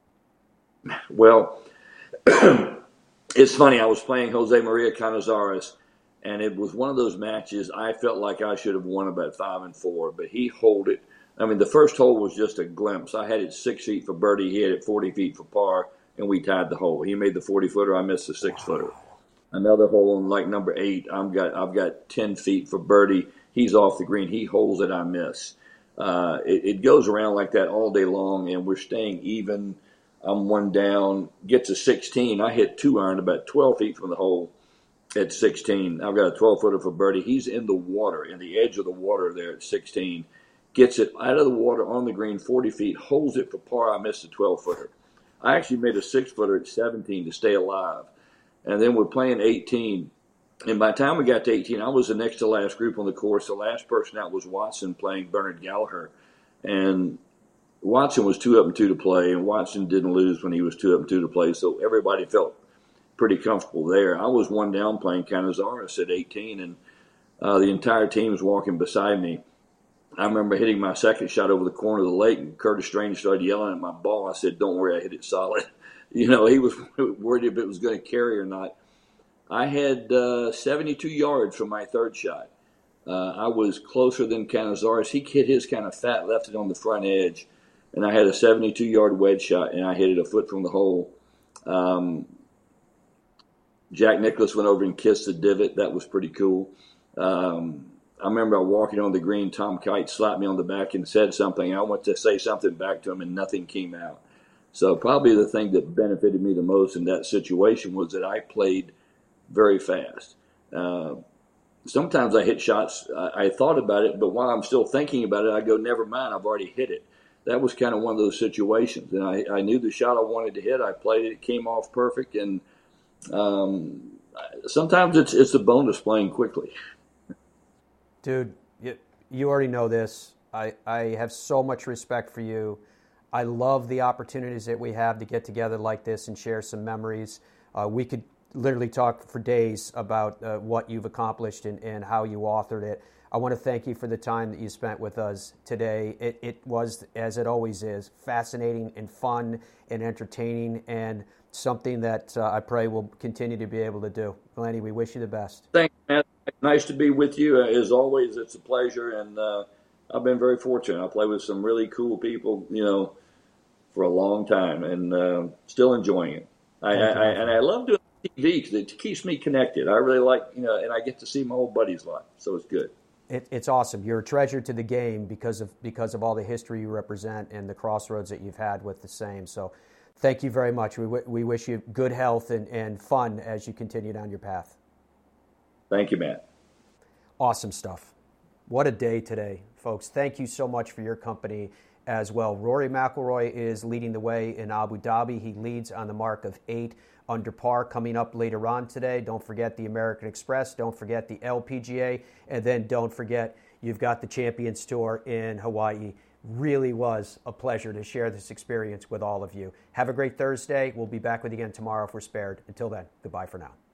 Well, it's funny. I was playing Jose Maria Canizares, and it was one of those matches I felt like I should have won about 5 and 4, but he holed it. The first hole was just a glimpse. I had it 6 feet for birdie. He had it 40 feet for par, and we tied the hole. He made the 40-footer. I missed the 6-footer. Another hole on like number 8. I've got 10 feet for birdie. He's off the green. He holds it. I miss. It goes around like that all day long, and we're staying even. I'm one down. Get to 16. I hit 2-iron about 12 feet from the hole at 16. I've got a 12-footer for birdie. He's in the water, in the edge of the water there at 16. Gets it out of the water on the green, 40 feet, holds it for par. I missed a 12-footer. I actually made a 6-footer at 17 to stay alive. And then we're playing 18. And by the time we got to 18, I was the next to last group on the course. The last person out was Watson playing Bernard Gallagher. And Watson was 2 up and 2 to play, and Watson didn't lose when he was 2 up and 2 to play. So everybody felt pretty comfortable there. I was one down playing Canizares at 18, and the entire team was walking beside me. I remember hitting my second shot over the corner of the lake, and Curtis Strange started yelling at my ball. I said, "Don't worry, I hit it solid." He was worried if it was going to carry or not. I had 72 yards from my third shot. I was closer than Canizares. He hit his kind of fat, left it on the front edge, and I had a 72-yard wedge shot, and I hit it a foot from the hole. Jack Nicklaus went over and kissed the divot. That was pretty cool. I remember walking on the green. Tom Kite slapped me on the back and said something. I went to say something back to him, and nothing came out. So probably the thing that benefited me the most in that situation was that I played very fast. Sometimes I hit shots. I thought about it, but while I'm still thinking about it, I go, never mind, I've already hit it. That was kind of one of those situations. And I knew the shot I wanted to hit. I played it. It came off perfect. And sometimes it's a bonus playing quickly. Dude, you already know this. I have so much respect for you. I love the opportunities that we have to get together like this and share some memories. We could literally talk for days about what you've accomplished and how you authored it. I want to thank you for the time that you spent with us today. It was, as it always is, fascinating and fun and entertaining, and something that I pray we'll continue to be able to do. Lenny, we wish you the best. Thanks, Matt. Nice to be with you. As always, it's a pleasure, and I've been very fortunate. I play with some really cool people, for a long time, and still enjoying it. And I love doing TV because it keeps me connected. I really like, and I get to see my old buddies live, so it's good. It's awesome. You're a treasure to the game because of all the history you represent and the crossroads that you've had with the same. So thank you very much. We wish you good health and fun as you continue down your path. Thank you, Matt. Awesome stuff. What a day today, folks. Thank you so much for your company as well. Rory McIlroy is leading the way in Abu Dhabi. He leads on the mark of 8 under par coming up later on today. Don't forget the American Express. Don't forget the LPGA. And then don't forget you've got the Champions Tour in Hawaii. Really was a pleasure to share this experience with all of you. Have a great Thursday. We'll be back with you again tomorrow if we're spared. Until then, goodbye for now.